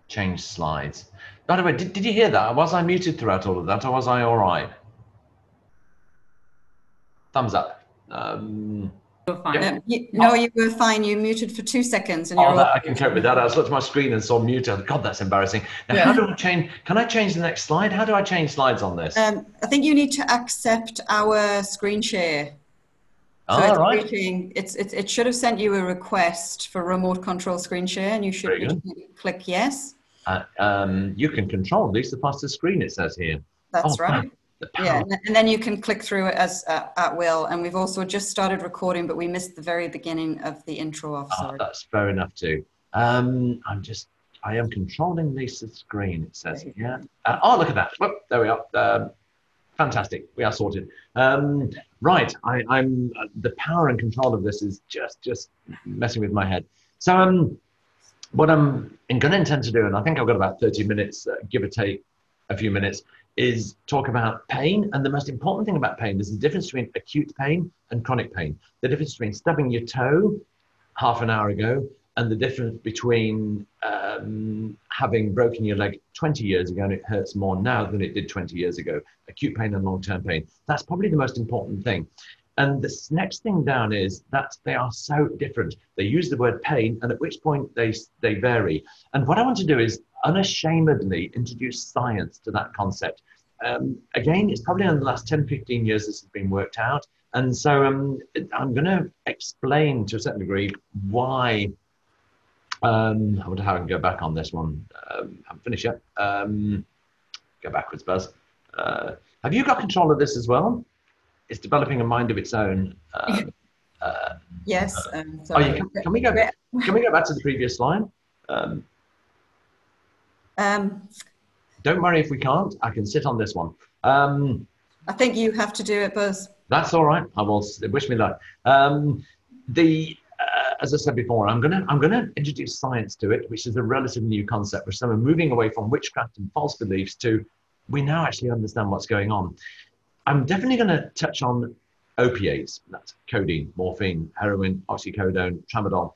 Change slides. By the way, did you hear that? Was I muted throughout all of that, or was I all right? Thumbs up. You're fine. Yep. No, you were fine. You muted for 2 seconds and you're Oh, all that I can cope with that. I just looked at my screen and saw mute. God, that's embarrassing. Now, how yeah. do I change? Can I change the next slide? How do I change slides on this? I think you need to accept our screen share. So All it's right. waiting. It should have sent you a request for remote control screen share, and you should Very good. literally click yes. You can control these the faster screen, it says here. That's Oh, wow. right. The Yeah, power. and then you can click through it as at will. And we've also just started recording, but we missed the very beginning of the intro off. Sorry. That's fair enough too. I am controlling Lisa's screen, it says. Yeah. Oh, look at that. Whoop, there we are. Fantastic. We are sorted. Right. I'm the power and control of this is just messing with my head. So what I'm going to intend to do, and I think I've got about 30 minutes, give or take a few minutes, is talk about pain. And the most important thing about pain is the difference between acute pain and chronic pain. The difference between stubbing your toe half an hour ago and the difference between having broken your leg 20 years ago and it hurts more now than it did 20 years ago. Acute pain and long-term pain. That's probably the most important thing. And this next thing down is that they are so different. They use the word pain, and at which point they vary. And what I want to do is unashamedly introduce science to that concept. Again, it's probably in the last 10, 15 years this has been worked out. And so I'm going to explain to a certain degree why. I wonder how I can go back on this one. Haven't finished yet. Go backwards, Buzz. Have you got control of this as well? It's developing a mind of its own. Yes. Oh, Sorry. can we go? Can we go back to the previous slide? Um, don't worry if we can't. I can sit on this one. I think you have to do it, Buzz. That's all right. I will wish me luck. As I said before, I'm gonna introduce science to it, which is a relatively new concept. So we're moving away from witchcraft and false beliefs to we now actually understand what's going on. I'm definitely going to touch on opiates. That's codeine, morphine, heroin, oxycodone, tramadol.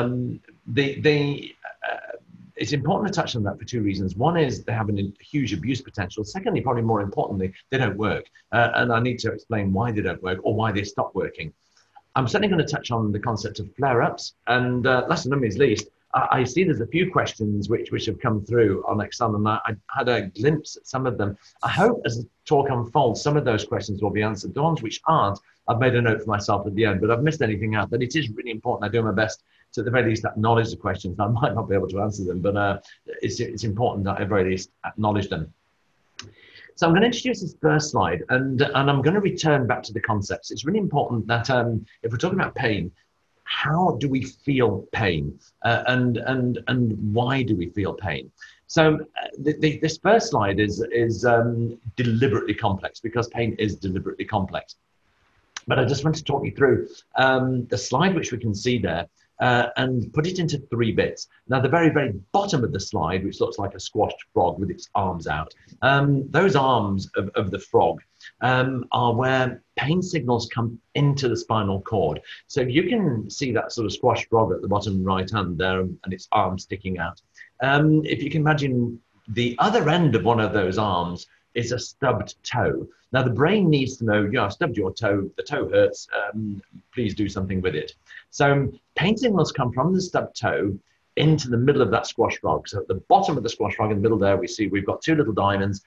It's important to touch on that for two reasons. One is they have a huge abuse potential. Secondly, probably more importantly, they don't work. And I need to explain why they don't work or why they stop working. I'm certainly going to touch on the concept of flare-ups. And last but not least, I see there's a few questions which have come through on Excel, and I had a glimpse at some of them. I hope as the talk unfolds, some of those questions will be answered. The ones which aren't, I've made a note for myself at the end, but I've missed anything out. But it is really important. I do my best to, at the very least, acknowledge the questions. I might not be able to answer them, but it's important that I at the very least acknowledge them. So I'm going to introduce this first slide, and I'm going to return back to the concepts. It's really important that if we're talking about pain, how do we feel pain, and why do we feel pain? So this first slide is deliberately complex because pain is deliberately complex. But I just want to talk you through the slide which we can see there and put it into 3 bits. Now, the very, very bottom of the slide, which looks like a squashed frog with its arms out, those arms of the frog are where pain signals come into the spinal cord. So you can see that sort of squashed frog at the bottom right hand there and its arm sticking out. If you can imagine the other end of one of those arms is a stubbed toe. Now, the brain needs to know, yeah, I stubbed your toe, the toe hurts, please do something with it. So pain signals come from the stubbed toe into the middle of that squash frog. So at the bottom of the squash frog in the middle there, we've got 2 little diamonds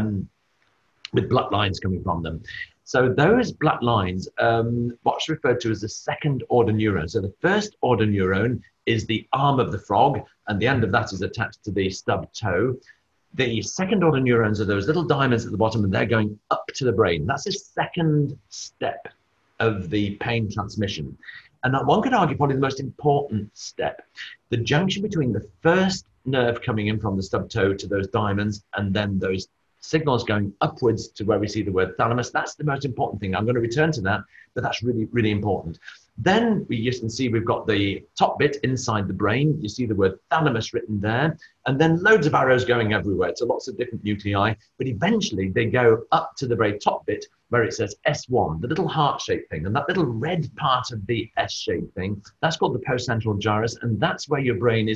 with black lines coming from them. So those black lines, what's referred to as the second order neuron. So the first order neuron is the arm of the frog, and the end of that is attached to the stubbed toe. The second order neurons are those little diamonds at the bottom, and they're going up to the brain. That's the second step of the pain transmission. And one could argue probably the most important step, the junction between the first nerve coming in from the stubbed toe to those diamonds, and then those signals going upwards to where we see the word thalamus. That's the most important thing. I'm going to return to that, but that's really, really important. Then you can see we've got the top bit inside the brain. You see the word thalamus written there, and then loads of arrows going everywhere. So lots of different nuclei, but eventually they go up to the very top bit where it says S1, the little heart-shaped thing, and that little red part of the S-shaped thing, that's called the postcentral gyrus, and that's where your brain is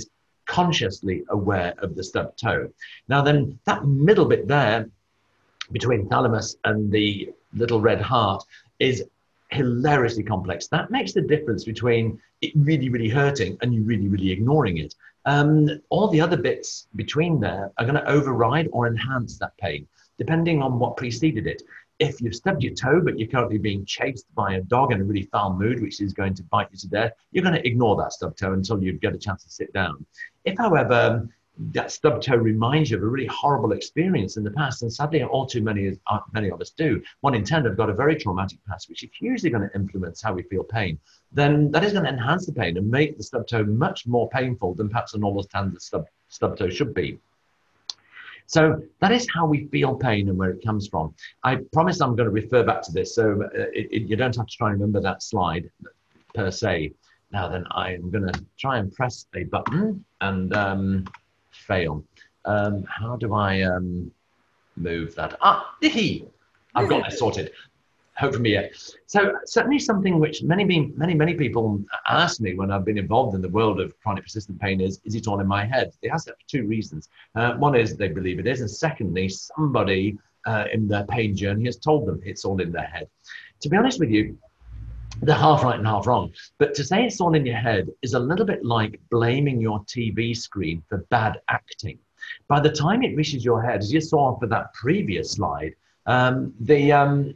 consciously aware of the stubbed toe. Now then, that middle bit there between thalamus and the little red heart is hilariously complex. That makes the difference between it really, really hurting and you really, really ignoring it. All the other bits between there are going to override or enhance that pain, depending on what preceded it. If you've stubbed your toe, but you're currently being chased by a dog in a really foul mood, which is going to bite you to death, you're going to ignore that stubbed toe until you get a chance to sit down. If, however, that stubbed toe reminds you of a really horrible experience in the past, and sadly, all too many of us do. 1 in 10 have got a very traumatic past, which is hugely going to influence how we feel pain. Then that is going to enhance the pain and make the stubbed toe much more painful than perhaps a normal standard stubbed toe should be. So that is how we feel pain and where it comes from. I promise I'm going to refer back to this, so you don't have to try and remember that slide per se. Now then, I'm going to try and press a button and fail. How do I move that? I've got it sorted. Hope for me yet. So certainly something which many people ask me when I've been involved in the world of chronic persistent pain is it all in my head? They ask that for 2 reasons. One is they believe it is, and secondly, somebody in their pain journey has told them it's all in their head. To be honest with you, they're half right and half wrong. But to say it's all in your head is a little bit like blaming your TV screen for bad acting. By the time it reaches your head, as you saw for that previous slide, there we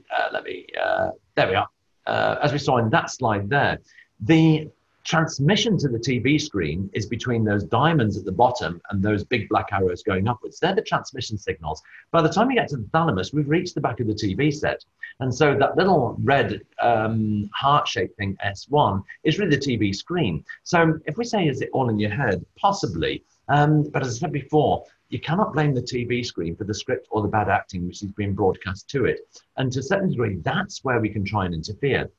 are. As we saw in that slide there, the transmission to the TV screen is between those diamonds at the bottom and those big black arrows going upwards. They're the transmission signals. By the time we get to the thalamus, we've reached the back of the TV set. And so that little red heart-shaped thing, S1, is really the TV screen. So if we say, is it all in your head? Possibly. But as I said before, you cannot blame the TV screen for the script or the bad acting which is being broadcast to it. And to a certain degree, that's where we can try and interfere.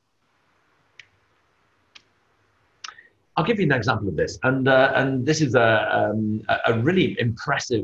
I'll give you an example of this. And this is a really impressive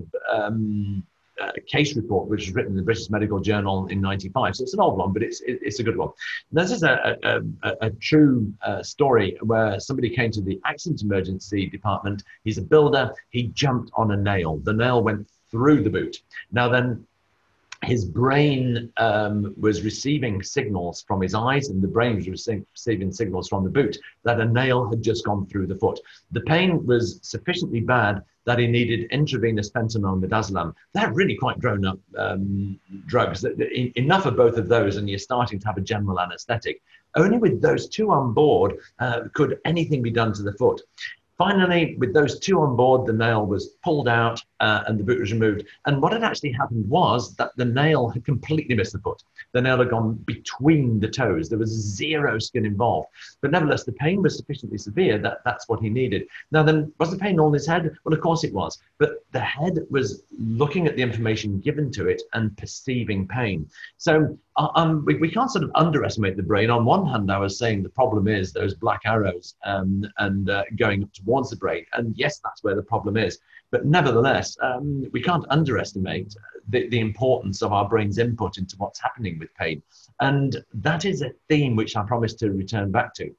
case report which was written in the British Medical Journal in '95. So it's an old one, but it's a good one. This is a true story where somebody came to the accident emergency department. He's a builder. He jumped on a nail. The nail went through the boot. Now then, his brain was receiving signals from his eyes, and the brain was receiving signals from the boot that a nail had just gone through the foot. The pain was sufficiently bad that he needed intravenous fentanyl midazolam. They're really quite grown-up drugs. Enough of both of those, and you're starting to have a general anesthetic. Only with those 2 on board could anything be done to the foot. Finally, with those 2 on board, the nail was pulled out and the boot was removed. And what had actually happened was that the nail had completely missed the foot. The nail had gone between the toes. There was 0 skin involved. But nevertheless, the pain was sufficiently severe that that's what he needed. Now then, was the pain all in his head? Well, of course it was. But the head was looking at the information given to it and perceiving pain. So we can't sort of underestimate the brain. On one hand, I was saying the problem is those black arrows and going up towards the brain. And yes, that's where the problem is. But nevertheless, we can't underestimate the importance of our brain's input into what's happening with pain. And that is a theme which I promise to return back to.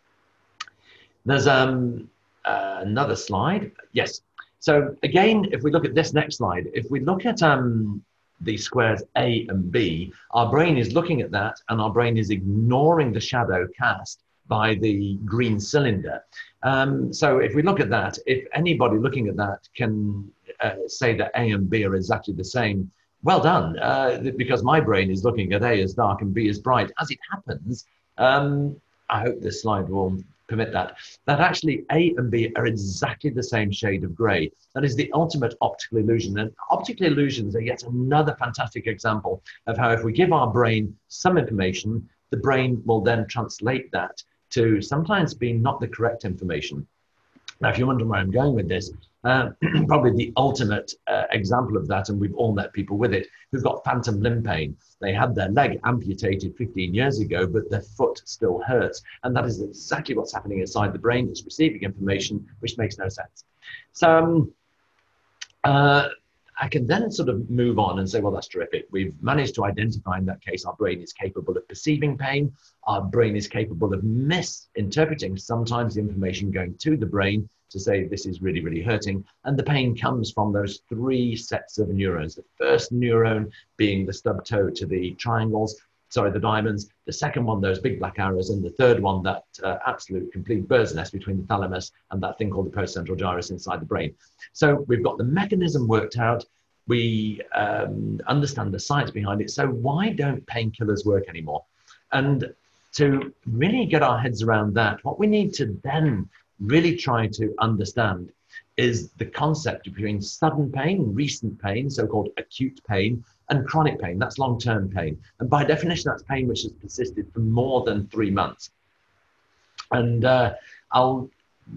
There's another slide. Yes. So again, if we look at this next slide, if we look at the squares A and B, our brain is looking at that and our brain is ignoring the shadow cast by the green cylinder. So if we look at that, if anybody looking at that can say that A and B are exactly the same, well done, because my brain is looking at A as dark and B as bright. As it happens, I hope this slide will permit that actually A and B are exactly the same shade of grey. That is the ultimate optical illusion. And optical illusions are yet another fantastic example of how if we give our brain some information, the brain will then translate that to sometimes be not the correct information. Now, if you wonder where I'm going with this, probably the ultimate example of that, and we've all met people with it, who've got phantom limb pain. They had their leg amputated 15 years ago, but their foot still hurts. And that is exactly what's happening inside the brain. It's receiving information which makes no sense. So I can then sort of move on and say, well, that's terrific. We've managed to identify in that case our brain is capable of perceiving pain. Our brain is capable of misinterpreting sometimes the information going to the brain to say this is really, really hurting. And the pain comes from those three sets of neurons. The first neuron being the stub toe to the triangles, sorry, the diamonds. The second one, those big black arrows. And the third one, that absolute complete bird's nest between the thalamus and that thing called the postcentral gyrus inside the brain. So we've got the mechanism worked out. We understand the science behind it. So why don't painkillers work anymore? And to really get our heads around that, what we need to then really try to understand is the concept between sudden pain, recent pain, so-called acute pain, and chronic pain. That's long-term pain. And by definition, that's pain which has persisted for more than 3 months. And I'll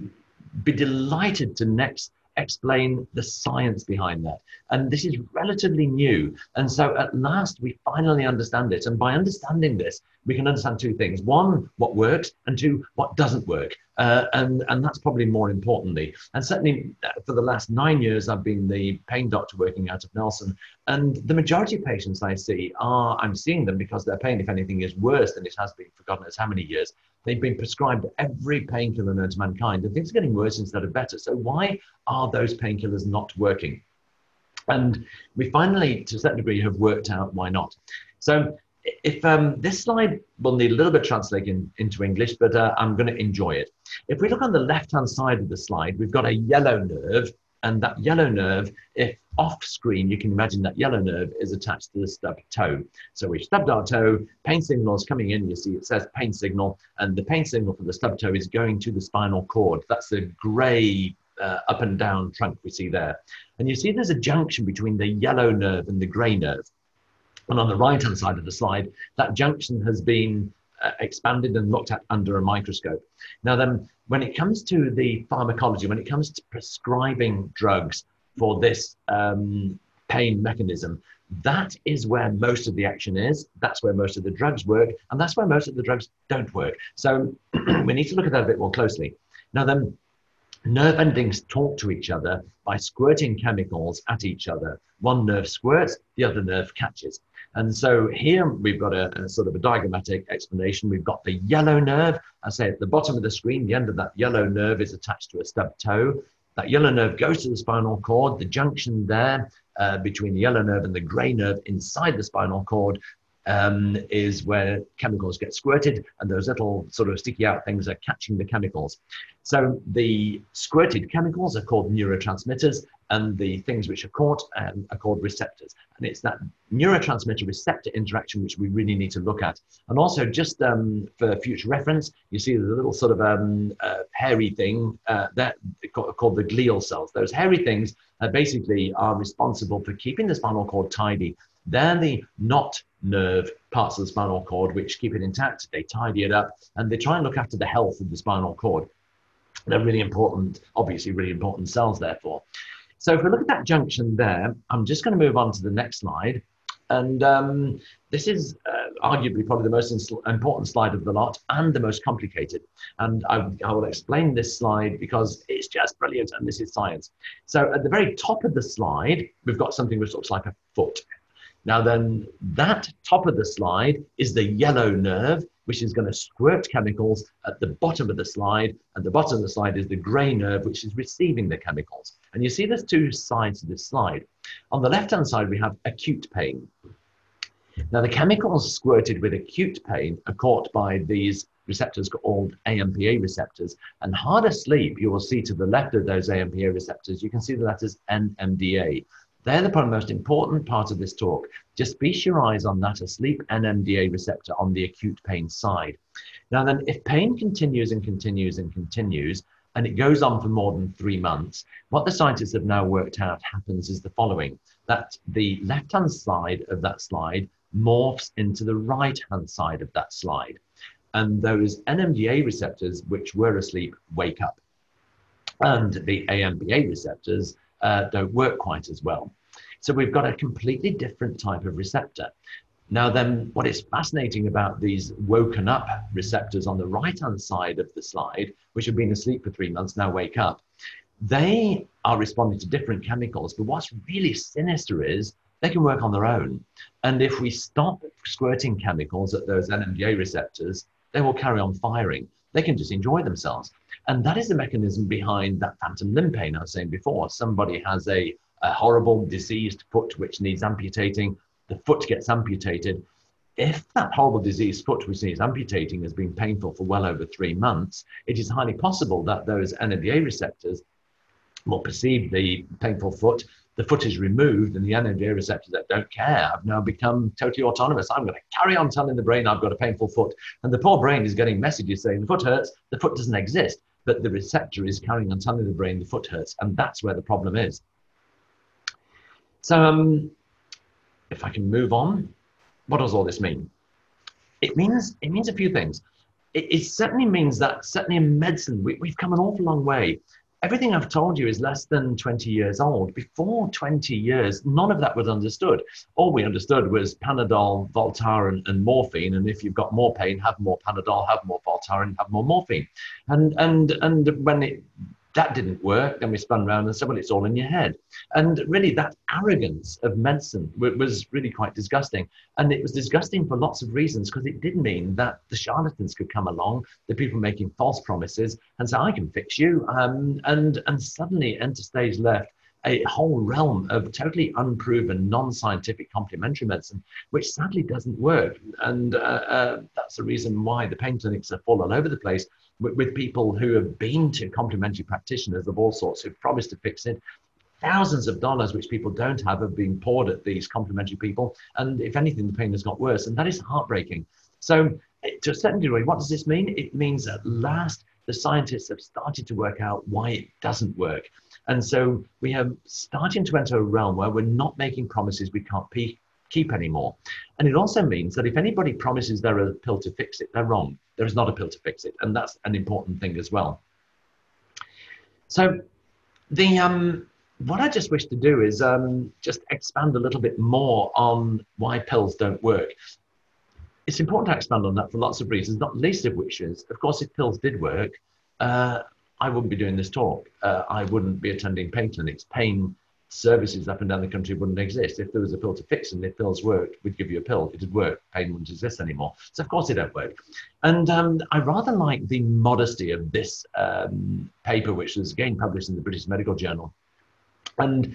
be delighted to next explain the science behind that. And this is relatively new. And so at last, we finally understand it. And by understanding this, we can understand two things. One, what works, and two, what doesn't work. And that's probably more importantly. And certainly for the last 9 years, I've been the pain doctor working out of Nelson. And the majority of patients I see I'm seeing them because their pain, if anything, is worse than it has been for God knows how many years. They've been prescribed every painkiller known to mankind, and things are getting worse instead of better. So why are those painkillers not working? And we finally, to a certain degree, have worked out why not. So if this slide will need a little bit of translating into English, but I'm going to enjoy it. If we look on the left-hand side of the slide, we've got a yellow nerve, and that yellow nerve, if off screen, you can imagine that yellow nerve is attached to the stub toe. So we've stubbed our toe, pain signal is coming in, you see it says pain signal, and the pain signal for the stub toe is going to the spinal cord. That's the gray up and down trunk we see there. And you see there's a junction between the yellow nerve and the gray nerve. And on the right-hand side of the slide, that junction has been expanded and looked at under a microscope. Now then, when it comes to the pharmacology, when it comes to prescribing drugs for this pain mechanism, that is where most of the action is. That's where most of the drugs work, and that's where most of the drugs don't work. So we need to look at that a bit more closely. Now then, nerve endings talk to each other by squirting chemicals at each other. One nerve squirts, the other nerve catches. And so here we've got a sort of a diagrammatic explanation. We've got the yellow nerve. I say at the bottom of the screen, the end of that yellow nerve is attached to a stub toe. That yellow nerve goes to the spinal cord. The junction there between the yellow nerve and the gray nerve inside the spinal cord is where chemicals get squirted, and those little sort of sticky out things are catching the chemicals. So the squirted chemicals are called neurotransmitters, and the things which are caught are called receptors. And it's that neurotransmitter receptor interaction which we really need to look at. And also, just for future reference, you see the little sort of hairy thing that called the glial cells. Those hairy things basically are responsible for keeping the spinal cord tidy. They're the not nerve parts of the spinal cord which keep it intact. They tidy it up, and they try and look after the health of the spinal cord. They're really important, obviously really important cells, therefore. So if we look at that junction there, I'm just going to move on to the next slide. And this is arguably probably the most important slide of the lot and the most complicated. And I will explain this slide because it's just brilliant, and this is science. So at the very top of the slide, we've got something which looks like a foot. Now then, that top of the slide is the yellow nerve, which is going to squirt chemicals at the bottom of the slide. And the bottom of the slide is the gray nerve, which is receiving the chemicals. And you see there's two sides to this slide. On the left-hand side, we have acute pain. Now, the chemicals squirted with acute pain are caught by these receptors called AMPA receptors. And hard asleep, you will see to the left of those AMPA receptors, you can see the letters NMDA. They're the probably most important part of this talk. Just feast your eyes on that asleep NMDA receptor on the acute pain side. Now then, if pain continues and continues and continues, and it goes on for more than 3 months, what the scientists have now worked out happens is the following, that the left-hand side of that slide morphs into the right-hand side of that slide. And those NMDA receptors, which were asleep, wake up. And the AMPA receptors don't work quite as well. So we've got a completely different type of receptor. Now then, what is fascinating about these woken up receptors on the right-hand side of the slide, which have been asleep for 3 months, now wake up, they are responding to different chemicals. But what's really sinister is they can work on their own. And if we stop squirting chemicals at those NMDA receptors, they will carry on firing. They can just enjoy themselves. And that is the mechanism behind that phantom limb pain I was saying before. Somebody has a horrible diseased foot which needs amputating. The foot gets amputated. If that horrible diseased foot which needs amputating has been painful for well over 3 months, it is highly possible that those NMDA receptors will perceive the painful foot. The foot is removed, and the NMDA receptors that don't care have now become totally autonomous. I'm going to carry on telling the brain I've got a painful foot. And the poor brain is getting messages saying the foot hurts, the foot doesn't exist. But the receptor is carrying on telling the brain the foot hurts. And that's where the problem is. So if I can move on, what does all this mean? It means a few things. It certainly means that, certainly in medicine, we've come an awful long way. Everything I've told you is less than 20 years old. Before 20 years, none of that was understood. All we understood was Panadol, Voltaren, and morphine. And if you've got more pain, have more Panadol, have more Voltaren, have more morphine. And when that didn't work, then we spun around and said, well, it's all in your head. And really, that arrogance of medicine was really quite disgusting. And it was disgusting for lots of reasons, because it did mean that the charlatans could come along, the people making false promises, and say, I can fix you. And suddenly enter stage left a whole realm of totally unproven, non-scientific complementary medicine, which sadly doesn't work. And that's the reason why the pain clinics are full all over the place, with people who have been to complementary practitioners of all sorts who've promised to fix it. Thousands of dollars, which people don't have been poured at these complementary people. And if anything, the pain has got worse. And that is heartbreaking. So to a certain degree, what does this mean? It means at last the scientists have started to work out why it doesn't work. And so we are starting to enter a realm where we're not making promises we can't keep anymore. And it also means that if anybody promises there is a pill to fix it, they're wrong. There is not a pill to fix it. And that's an important thing as well. So what I just wish to do is just expand a little bit more on why pills don't work. It's important to expand on that for lots of reasons, not least of which is, of course, if pills did work, I wouldn't be doing this talk. I wouldn't be attending pain clinics. Pain services up and down the country wouldn't exist. If there was a pill to fix them, if pills worked, we'd give you a pill. If it did work, pain wouldn't exist anymore. So of course they don't work. And I rather like the modesty of this paper, which was again published in the British Medical Journal. And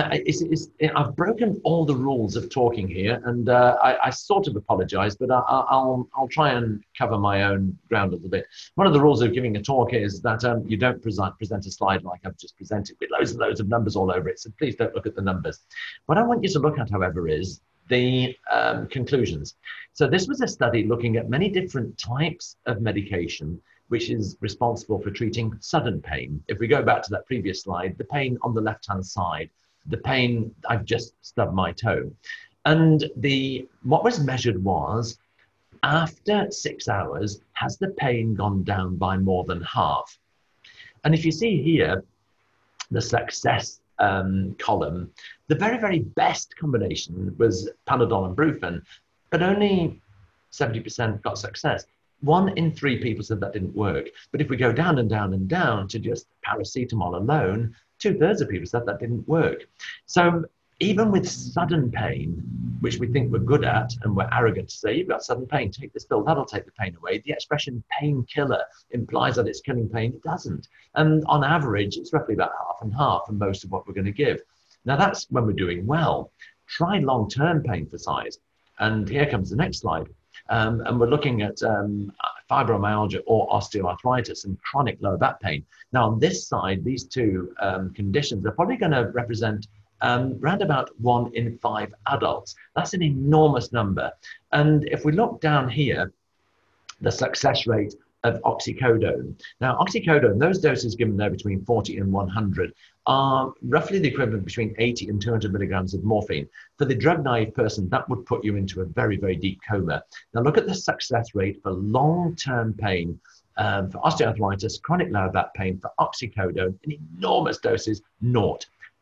I've broken all the rules of talking here, and I sort of apologize, but I'll try and cover my own ground a little bit. One of the rules of giving a talk is that you don't present a slide like I've just presented with loads and loads of numbers all over it, so please don't look at the numbers. What I want you to look at, however, is the conclusions. So this was a study looking at many different types of medication which is responsible for treating sudden pain. If we go back to that previous slide, the pain on the left-hand side, the pain, I've just stubbed my toe. And what was measured was, after 6 hours, has the pain gone down by more than half? And if you see here, the success column, the very, very best combination was Panadol and Brufen, but only 70% got success. 1 in 3 people said that didn't work. But if we go down and down and down to just paracetamol alone, 2/3 of people said that didn't work. So even with sudden pain, which we think we're good at, and we're arrogant to say, you've got sudden pain, take this pill, that'll take the pain away. The expression painkiller implies that it's killing pain. It doesn't. And on average, it's roughly about half and half for most of what we're going to give. Now that's when we're doing well. Try long-term pain for size. And here comes the next slide. And we're looking at fibromyalgia or osteoarthritis and chronic lower back pain. Now, on this side, these two conditions are probably going to represent around about 1 in 5 adults. That's an enormous number. And if we look down here, the success rate of oxycodone. Now, oxycodone, those doses given there between 40 and 100 are roughly the equivalent between 80 and 200 milligrams of morphine. For the drug-naive person, that would put you into a very, very deep coma. Now, look at the success rate for long-term pain, for osteoarthritis, chronic lower back pain, for oxycodone, in enormous doses, naught.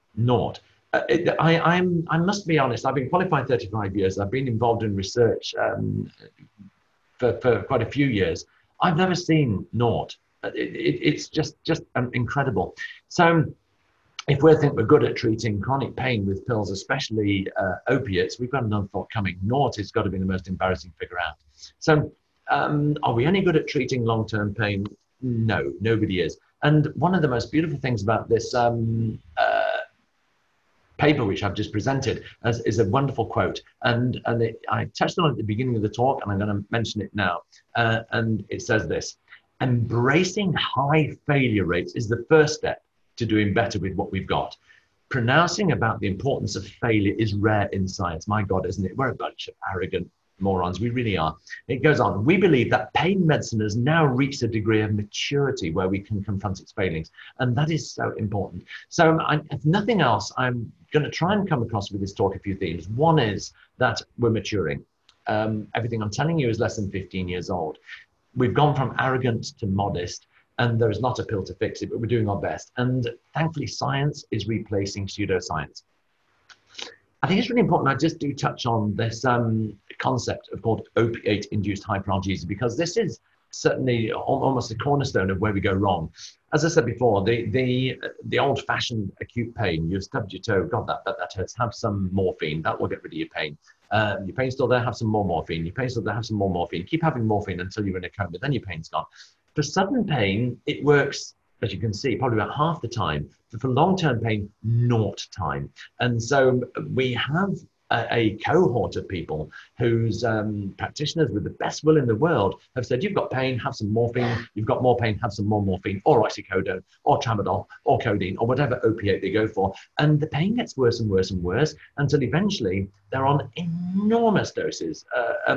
I must be honest, I've been qualified 35 years. I've been involved in research for quite a few years. I've never seen naught. It's just incredible. So if we think we're good at treating chronic pain with pills, especially opiates, we've got another thought coming. Naught has got to be the most embarrassing figure out. So Are we any good at treating long-term pain? No, nobody is. And one of the most beautiful things about this paper which I've just presented is a wonderful quote. I touched on it at the beginning of the talk, and I'm going to mention it now. And it says this: embracing high failure rates is the first step to doing better with what we've got. Pronouncing about the importance of failure is rare in science. My God, isn't it? We're a bunch of arrogant morons. We really are. It goes on. We believe that pain medicine has now reached a degree of maturity where we can confront its failings. And that is so important. So if nothing else, I'm going to try and come across with this talk a few themes. One is that we're maturing. Everything I'm telling you is less than 15 years old. We've gone from arrogant to modest, and there is not a pill to fix it, but we're doing our best. And thankfully, science is replacing pseudoscience. I think it's really important I just do touch on this concept of called opiate-induced hyperalgesia, because this is certainly almost the cornerstone of where we go wrong. As I said before, the old-fashioned acute pain, you've stubbed your toe, God, that hurts, have some morphine, that will get rid of your pain. Your pain's still there, have some more morphine. Your pain's still there, have some more morphine. Keep having morphine until you're in a coma, then your pain's gone. For sudden pain, it works, as you can see, probably about half the time. But for long-term pain, 0 time. And so we have a cohort of people whose practitioners with the best will in the world have said, you've got pain, have some morphine. You've got more pain, have some more morphine, or oxycodone, or tramadol, or codeine, or whatever opiate they go for. And the pain gets worse and worse and worse until eventually they're on enormous doses,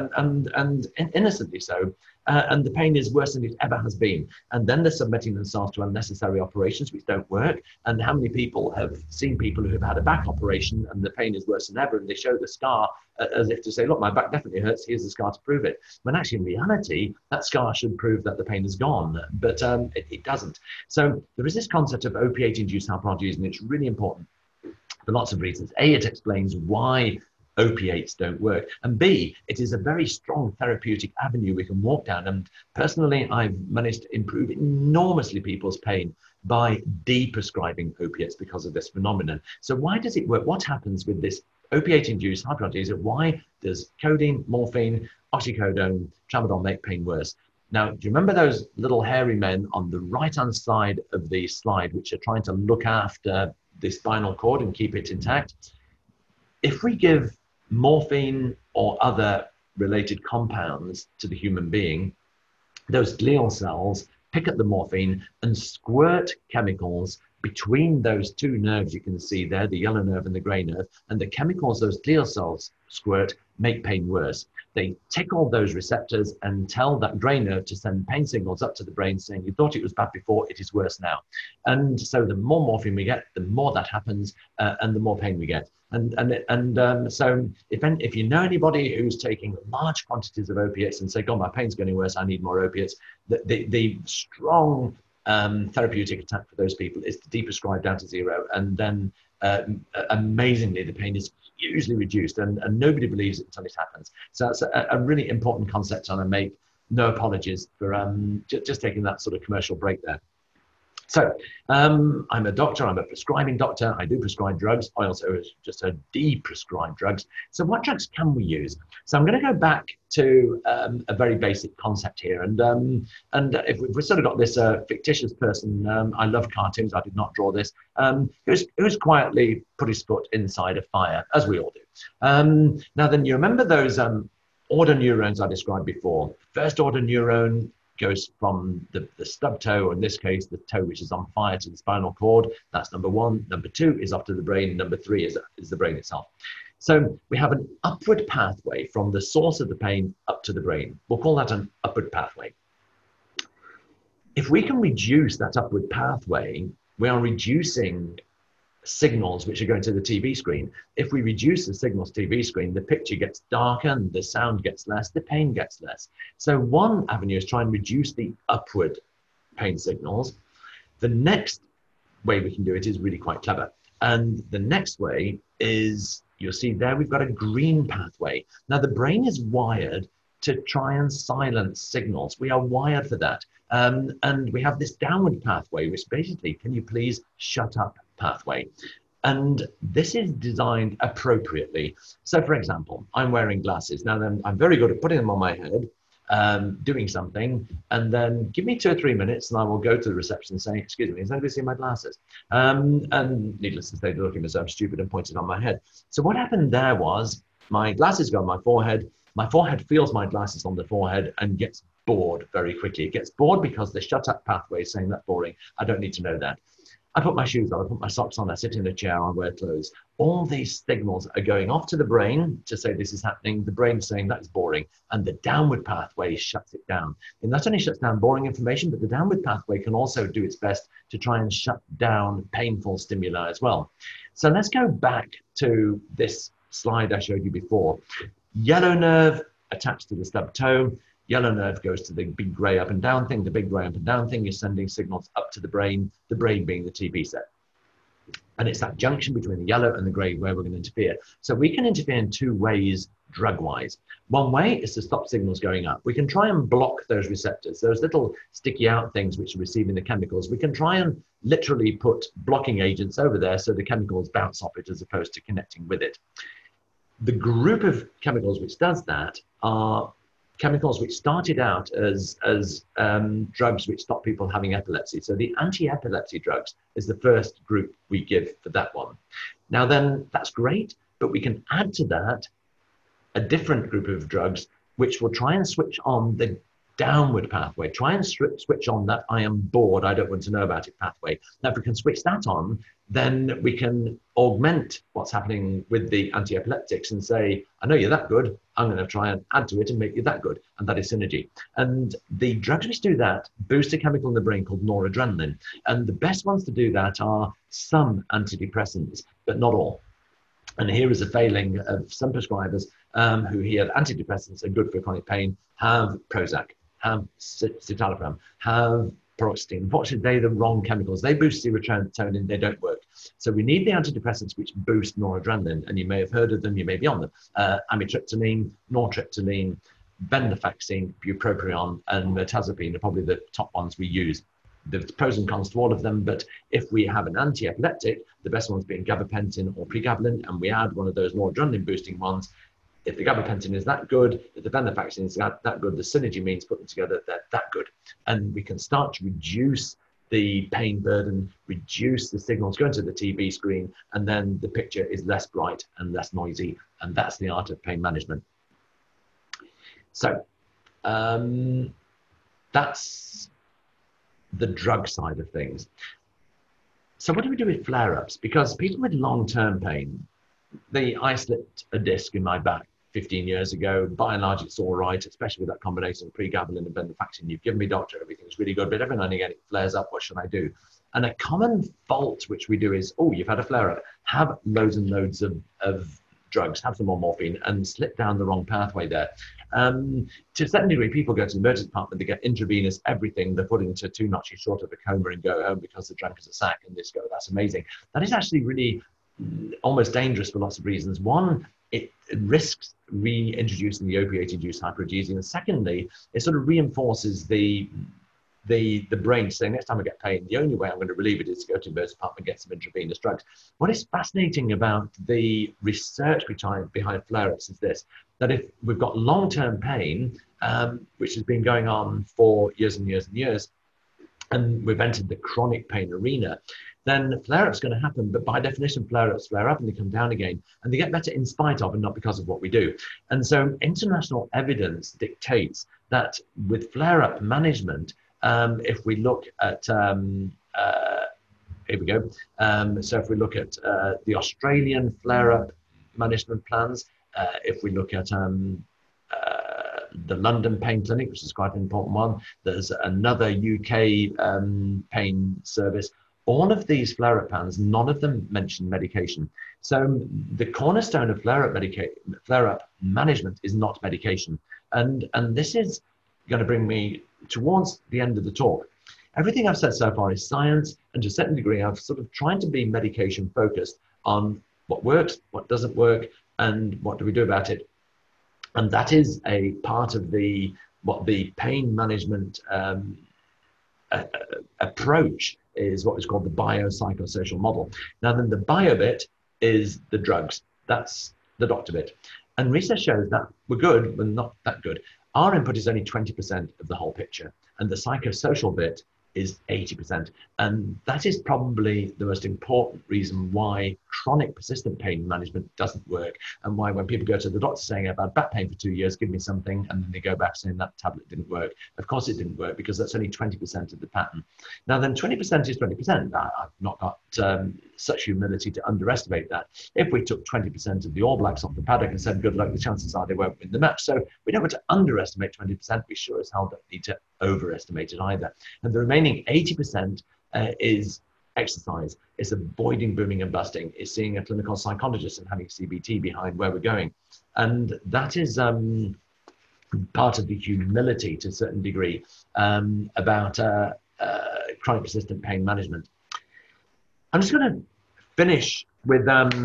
and innocently so. And the pain is worse than it ever has been. And then they're submitting themselves to unnecessary operations which don't work. And how many people have seen people who have had a back operation and the pain is worse than ever, and they show the scar as if to say, look, my back definitely hurts, here's the scar to prove it. When actually in reality, that scar should prove that the pain is gone, but it doesn't. So there is this concept of opiate-induced hyperalgesia, and it's really important for lots of reasons. A, it explains why opiates don't work. And B, it is a very strong therapeutic avenue we can walk down. And personally, I've managed to improve enormously people's pain by de-prescribing opiates because of this phenomenon. So why does it work? What happens with this opiate-induced hyperalgesia? Why does codeine, morphine, oxycodone, tramadol make pain worse? Now, do you remember those little hairy men on the right-hand side of the slide, which are trying to look after the spinal cord and keep it intact? If we give morphine or other related compounds to the human being, those glial cells pick up the morphine and squirt chemicals between those two nerves you can see there, the yellow nerve and the gray nerve, and the chemicals those glial cells squirt make pain worse. They tickle those receptors and tell that gray nerve to send pain signals up to the brain saying, you thought it was bad before, it is worse now. And so the more morphine we get, the more that happens, and the more pain we get. So if you know anybody who's taking large quantities of opiates and say, God, my pain's getting worse, I need more opiates, the strong therapeutic attack for those people is to de-prescribe down to 0. And then amazingly, the pain is hugely reduced, and nobody believes it until it happens. So that's a really important concept, and I make no apologies for just taking that sort of commercial break there. So I'm a doctor, I'm a prescribing doctor, I do prescribe drugs, I also just de-prescribe drugs. So what drugs can we use? So I'm going to go back to a very basic concept here, and if we've sort of got this fictitious person, I love cartoons, I did not draw this, who's quietly put his foot inside a fire, as we all do. Now then, you remember those order neurons I described before. First order neuron goes from the stub toe, or in this case, the toe which is on fire, to the spinal cord. That's number 1. Number 2 is up to the brain. Number 3 is the brain itself. So we have an upward pathway from the source of the pain up to the brain. We'll call that an upward pathway. If we can reduce that upward pathway, we are reducing signals which are going to the TV screen. If we reduce the signals to TV screen, the picture gets darker, and the sound gets less, the pain gets less. So one avenue is try and reduce the upward pain signals. The next way we can do it is really quite clever. And the next way is, you'll see there, we've got a green pathway. Now the brain is wired to try and silence signals. We are wired for that. And we have this downward pathway, which basically, can you please shut up pathway. And this is designed appropriately. So for example, I'm wearing glasses. Now then, I'm very good at putting them on my head, doing something, and then give me 2 or 3 minutes and I will go to the reception and say, excuse me, has anybody seen my glasses? And needless to say, they're looking as though I'm stupid and pointed on my head. So what happened there was my glasses go on my forehead. My forehead feels my glasses on the forehead and gets bored very quickly. It gets bored because they shut up pathways saying that's boring. I don't need to know that. I put my shoes on, I put my socks on, I sit in a chair, I wear clothes. All these signals are going off to the brain to say this is happening. The brain saying that is boring, and the downward pathway shuts it down. It not only shuts down boring information, but the downward pathway can also do its best to try and shut down painful stimuli as well. So let's go back to this slide I showed you before. Yellow nerve attached to the stub toe. Yellow nerve goes to the big gray up and down thing. The big gray up and down thing is sending signals up to the brain being the TB set. And it's that junction between the yellow and the gray where we're going to interfere. So we can interfere in 2 ways drug-wise. One way is to stop signals going up. We can try and block those receptors, those little sticky out things which are receiving the chemicals. We can try and literally put blocking agents over there so the chemicals bounce off it as opposed to connecting with it. The group of chemicals which does that are chemicals which started out as drugs which stop people having epilepsy. So the anti-epilepsy drugs is the first group we give for that one. Now then, that's great, but we can add to that a different group of drugs which will try and switch on the downward pathway, try and switch on that I am bored, I don't want to know about it pathway. Now, if we can switch that on, then we can augment what's happening with the anti-epileptics and say, I know you're that good, I'm going to try and add to it and make you that good. And that is synergy. And the drugs which do that boost a chemical in the brain called noradrenaline. And the best ones to do that are some antidepressants, but not all. And here is a failing of some prescribers who hear antidepressants are good for chronic pain, have Prozac, have citalopram, have paroxetine. Unfortunately, they're the wrong chemicals. They boost serotonin, they don't work. So we need the antidepressants which boost noradrenaline, and you may have heard of them, you may be on them. Amitriptyline, nortriptyline, venlafaxine, bupropion, and mirtazapine are probably the top ones we use. There's pros and cons to all of them, but if we have an anti-epileptic, the best ones being gabapentin or pregabalin, and we add one of those noradrenaline boosting ones, if the gabapentin is that good, if the venlafaxine is that good, the synergy means put them together, they're that good. And we can start to reduce the pain burden, reduce the signals going to the TV screen, and then the picture is less bright and less noisy. And that's the art of pain management. So that's the drug side of things. So what do we do with flare-ups? Because people with long-term pain, I slipped a disc in my back 15 years ago. By and large, it's all right, especially with that combination of pregabalin and venlafaxine you've given me, doctor. Everything's really good, but every now and again it flares up. What should I do? And a common fault which we do is, oh, you've had a flare-up. Have loads and loads of drugs, have some more morphine, and slip down the wrong pathway there. To a certain degree, people go to the emergency department, they get intravenous everything, they're put into 2 notches short of a coma and go home because they're drunk as a sack, and this go, that's amazing. That is actually really almost dangerous for lots of reasons. One, it risks reintroducing the opiate-induced hyperageusia, and secondly, it sort of reinforces the brain saying, next time I get pain, the only way I'm going to relieve it is to go to the emergency department and get some intravenous drugs. What is fascinating about the research behind flare-ups is this, that if we've got long-term pain, which has been going on for years and years and years, and we've entered the chronic pain arena, then flare-up's going to happen. But by definition, flare-ups flare up and they come down again, and they get better in spite of and not because of what we do. And so international evidence dictates that with flare-up management, if we look at, here we go. So if we look at the Australian flare-up management plans, if we look at the London Pain Clinic, which is quite an important one, there's another UK pain service. All of these flare-up plans, none of them mention medication. So the cornerstone of flare-up management is not medication. And this is going to bring me towards the end of the talk. Everything I've said so far is science, and to a certain degree, I've sort of tried to be medication focused on what works, what doesn't work, and what do we do about it. And that is a part of what the pain management approach is, what is called the biopsychosocial model. Now then, the bio bit is the drugs. That's the doctor bit. And research shows that we're good, but not that good. Our input is only 20% of the whole picture, and the psychosocial bit is 80%. And that is probably the most important reason why chronic persistent pain management doesn't work, and why when people go to the doctor saying I've had back pain for 2 years, give me something, and then they go back saying that tablet didn't work. Of course it didn't work, because that's only 20% of the pattern. Now then, 20% is 20%. I've not got such humility to underestimate that. If we took 20% of the All Blacks off the paddock and said good luck, the chances are they won't win the match. So we don't want to underestimate 20%. We sure as hell don't need to overestimate it either. And the remaining 80% is exercise. It's avoiding booming and busting. It's seeing a clinical psychologist and having CBT behind where we're going. And that is part of the humility to a certain degree about chronic persistent pain management. I'm just going to finish with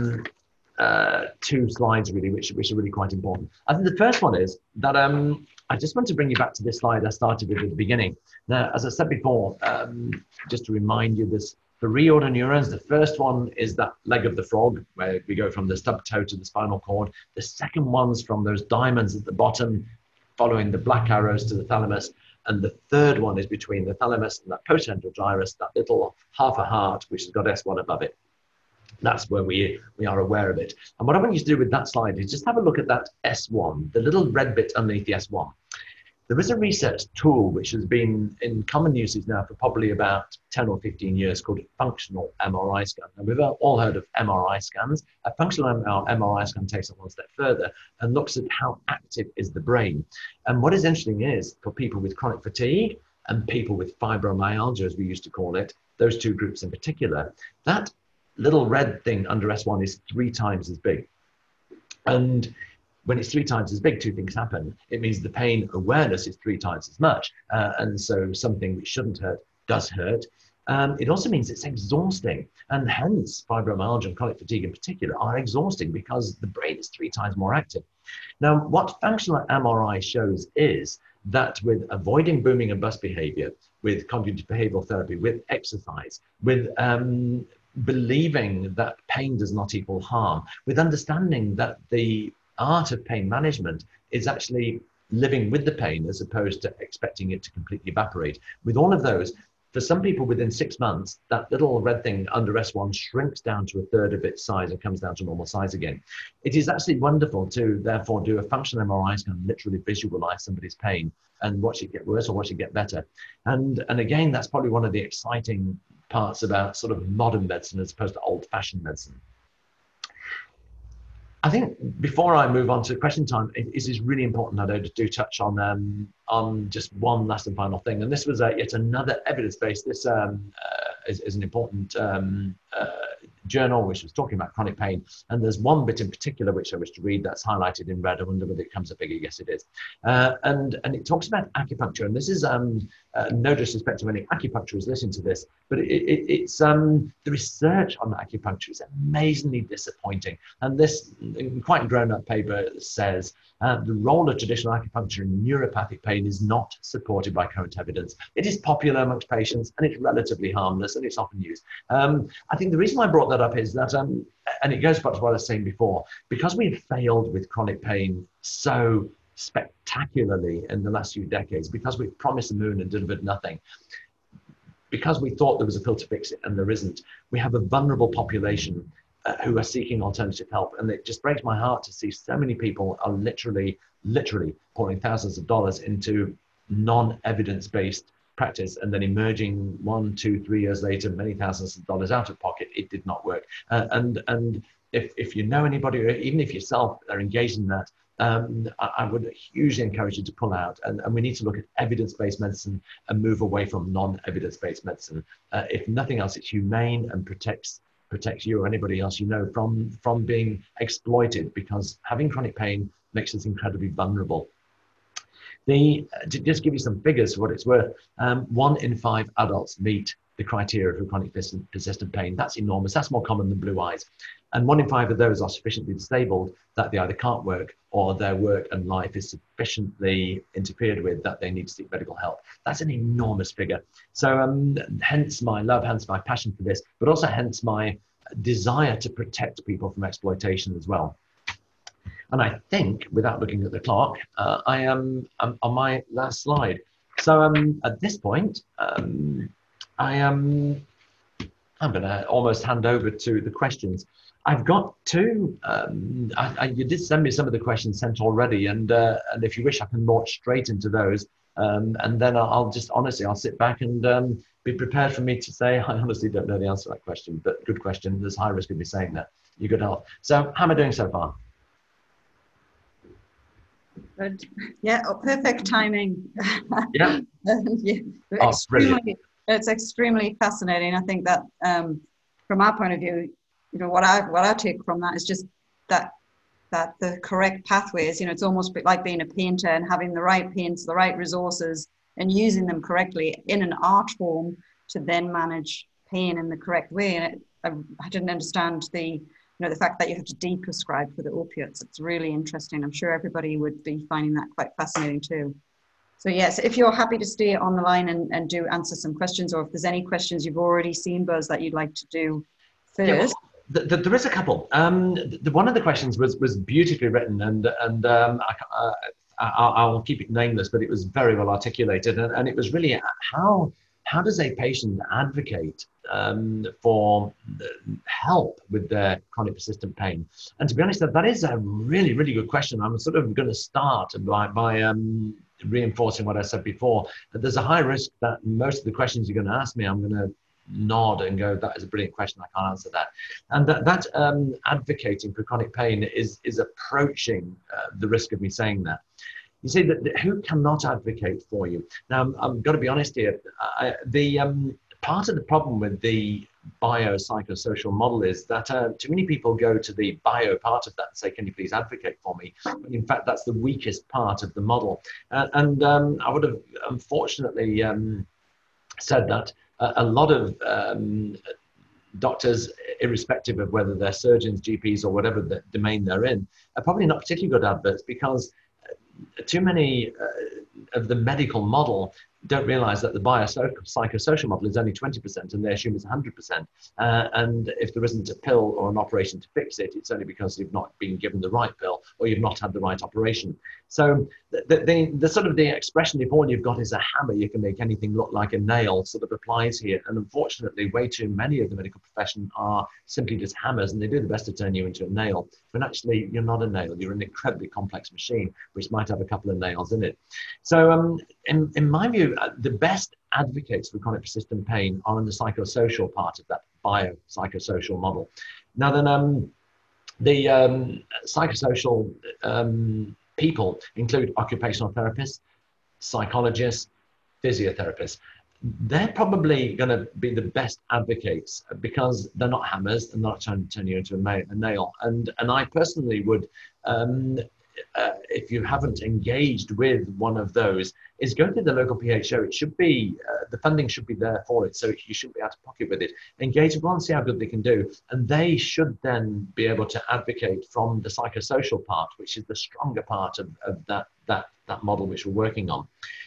2 slides really, which are really quite important. I think the first one is that I just want to bring you back to this slide I started with at the beginning. Now, as I said before, just to remind you, there's 3 order neurons. The first one is that leg of the frog, where we go from the stub toe to the spinal cord. The second one's from those diamonds at the bottom, following the black arrows to the thalamus. And the third one is between the thalamus and that postcentral gyrus, that little half a heart, which has got S1 above it. That's where we are aware of it. And what I want you to do with that slide is just have a look at that S1, the little red bit underneath the S1. There is a research tool which has been in common usage now for probably about 10 or 15 years called a functional MRI scan. And we've all heard of MRI scans. A functional MRI scan takes it one step further and looks at how active is the brain. And what is interesting is for people with chronic fatigue and people with fibromyalgia, as we used to call it, those 2 groups in particular, that little red thing under S1 is 3 times as big. And when it's 3 times as big, 2 things happen. It means the pain awareness is 3 times as much. And so something which shouldn't hurt does hurt. It also means it's exhausting. And hence, fibromyalgia and chronic fatigue in particular are exhausting because the brain is 3 times more active. Now, what functional MRI shows is that with avoiding booming and bust behavior, with cognitive behavioral therapy, with exercise, with believing that pain does not equal harm, with understanding that the art of pain management is actually living with the pain as opposed to expecting it to completely evaporate. With all of those, for some people within 6 months, that little red thing under S1 shrinks down to 1/3 of its size and comes down to normal size again. It is actually wonderful to therefore do a functional MRI scan, literally visualize somebody's pain and watch it get worse or watch it get better. And again, that's probably one of the exciting parts about sort of modern medicine as opposed to old-fashioned medicine. I think before I move on to question time, it is really important that I do touch on just one last and final thing. And this was yet another evidence-based. This is an important journal which was talking about chronic pain. And there's one bit in particular which I wish to read that's highlighted in red. I wonder whether it comes up bigger. Yes, it is. And it talks about acupuncture. And this is no disrespect to any acupuncturists listening to this, but it's the research on acupuncture is amazingly disappointing. And this quite grown-up paper says the role of traditional acupuncture in neuropathic pain is not supported by current evidence. It is popular amongst patients and it's relatively harmless and it's often used. I think the reason I brought that up is that, and it goes back to what I was saying before, because we've failed with chronic pain so spectacularly in the last few decades, because we've promised the moon and delivered nothing, because we thought there was a pill to fix it and there isn't, we have a vulnerable population who are seeking alternative help. And it just breaks my heart to see so many people are literally pouring thousands of dollars into non-evidence-based practice and then emerging 1, 2, 3 years later, many thousands of dollars out of pocket. It did not work. And if you know anybody, or even if yourself are engaged in that, I would hugely encourage you to pull out. And we need to look at evidence-based medicine and move away from non-evidence-based medicine. If nothing else, it's humane and protects you or anybody else you know from being exploited, because having chronic pain makes us incredibly vulnerable. To just give you some figures for what it's worth, 1 in 5 adults meet the criteria for chronic persistent pain. That's enormous. That's more common than blue eyes. And 1 in 5 of those are sufficiently disabled that they either can't work or their work and life is sufficiently interfered with that they need to seek medical help. That's an enormous figure. So hence my love, hence my passion for this, but also hence my desire to protect people from exploitation as well. And I think, without looking at the clock, I am on my last slide. So at this point, I am. I'm going to almost hand over to the questions. I've got two. You did send me some of the questions sent already, and if you wish, I can launch straight into those. And then I'll just honestly, I'll sit back and be prepared for me to say, I honestly don't know the answer to that question, but good question. There's high risk of me saying that. You could help. So how am I doing so far? Good. Yeah, perfect timing. Yeah. Yeah. Oh, brilliant. It's extremely fascinating. I think that from our point of view, what I take from that is just that the correct pathways. It's almost like being a painter and having the right paints, the right resources, and using them correctly in an art form to then manage pain in the correct way. And I didn't understand the fact that you have to de-prescribe for the opiates. It's really interesting. I'm sure everybody would be finding that quite fascinating too. So yes, if you're happy to stay on the line and do answer some questions, or if there's any questions you've already seen, Buzz, that you'd like to do first. Yeah, well, there is a couple. One of the questions was beautifully written, and I'll keep it nameless, but it was very well articulated, and it was really how does a patient advocate for help with their chronic persistent pain? And to be honest, that is a really, really good question. I'm sort of going to start by reinforcing what I said before, that there's a high risk that most of the questions you're going to ask me, I'm going to nod and go, that is a brilliant question, I can't answer that. And that advocating for chronic pain is approaching the risk of me saying that. You see, that who cannot advocate for you? Now, I'm going to be honest here. Part of the problem with the biopsychosocial model is that too many people go to the bio part of that and say, can you please advocate for me? But in fact, that's the weakest part of the model. And I would have unfortunately said that a lot of doctors, irrespective of whether they're surgeons, GPs, or whatever the domain they're in, are probably not particularly good adverts, because too many of the medical model don't realize that the biopsychosocial model is only 20% and they assume it's 100%. And if there isn't a pill or an operation to fix it, it's only because you've not been given the right pill or you've not had the right operation. So the sort of the expression, if all you've got is a hammer, you can make anything look like a nail, sort of applies here. And unfortunately, way too many of the medical profession are simply just hammers, and they do the best to turn you into a nail. When actually you're not a nail, you're an incredibly complex machine, which might have a couple of nails in it. So in my view, the best advocates for chronic persistent pain are in the psychosocial part of that biopsychosocial model. Now then, the psychosocial people include occupational therapists, psychologists, physiotherapists. They're probably going to be the best advocates because they're not hammers and not trying to turn you into a nail. And I personally would, if you haven't engaged with one of those, is go to the local PHO. It should be, the funding should be there for it, so you shouldn't be out of pocket with it. Engage with one, see how good they can do, and they should then be able to advocate from the psychosocial part, which is the stronger part of that model which we're working on.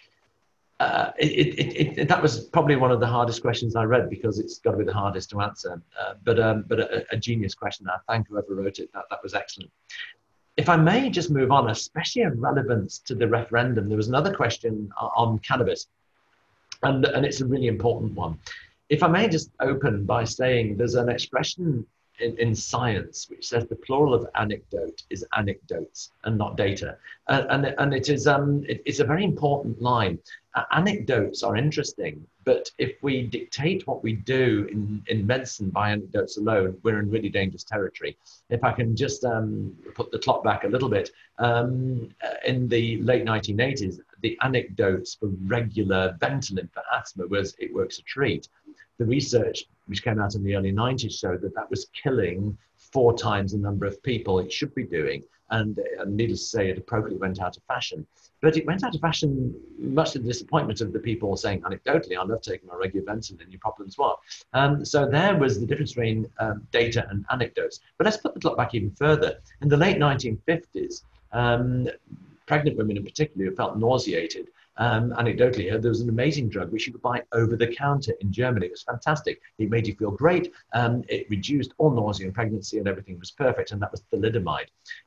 That was probably one of the hardest questions I read, because it's got to be the hardest to answer, but a genius question. I thank whoever wrote it. That was excellent. If I may just move on, especially in relevance to the referendum, there was another question on cannabis, and it's a really important one. If I may just open by saying there's an expression in science which says the plural of anecdote is anecdotes and not data, and it is it's a very important line. Anecdotes are interesting, but if we dictate what we do in medicine by anecdotes alone, we're in really dangerous territory. If I can just put the clock back a little bit, in the late 1980s, the anecdotes for regular Ventolin for asthma was it works a treat. The research which came out in the early 90s showed that that was killing 4 times the number of people it should be doing. And needless to say, it appropriately went out of fashion. But it went out of fashion much to the disappointment of the people saying, anecdotally, I love taking my regular Ventolin, your problem's what? So there was the difference between data and anecdotes. But let's put the clock back even further. In the late 1950s, pregnant women in particular who felt nauseated, anecdotally, there was an amazing drug which you could buy over the counter in Germany. It was fantastic. It made you feel great. It reduced all nausea in pregnancy and everything was perfect. And that was thalidomide.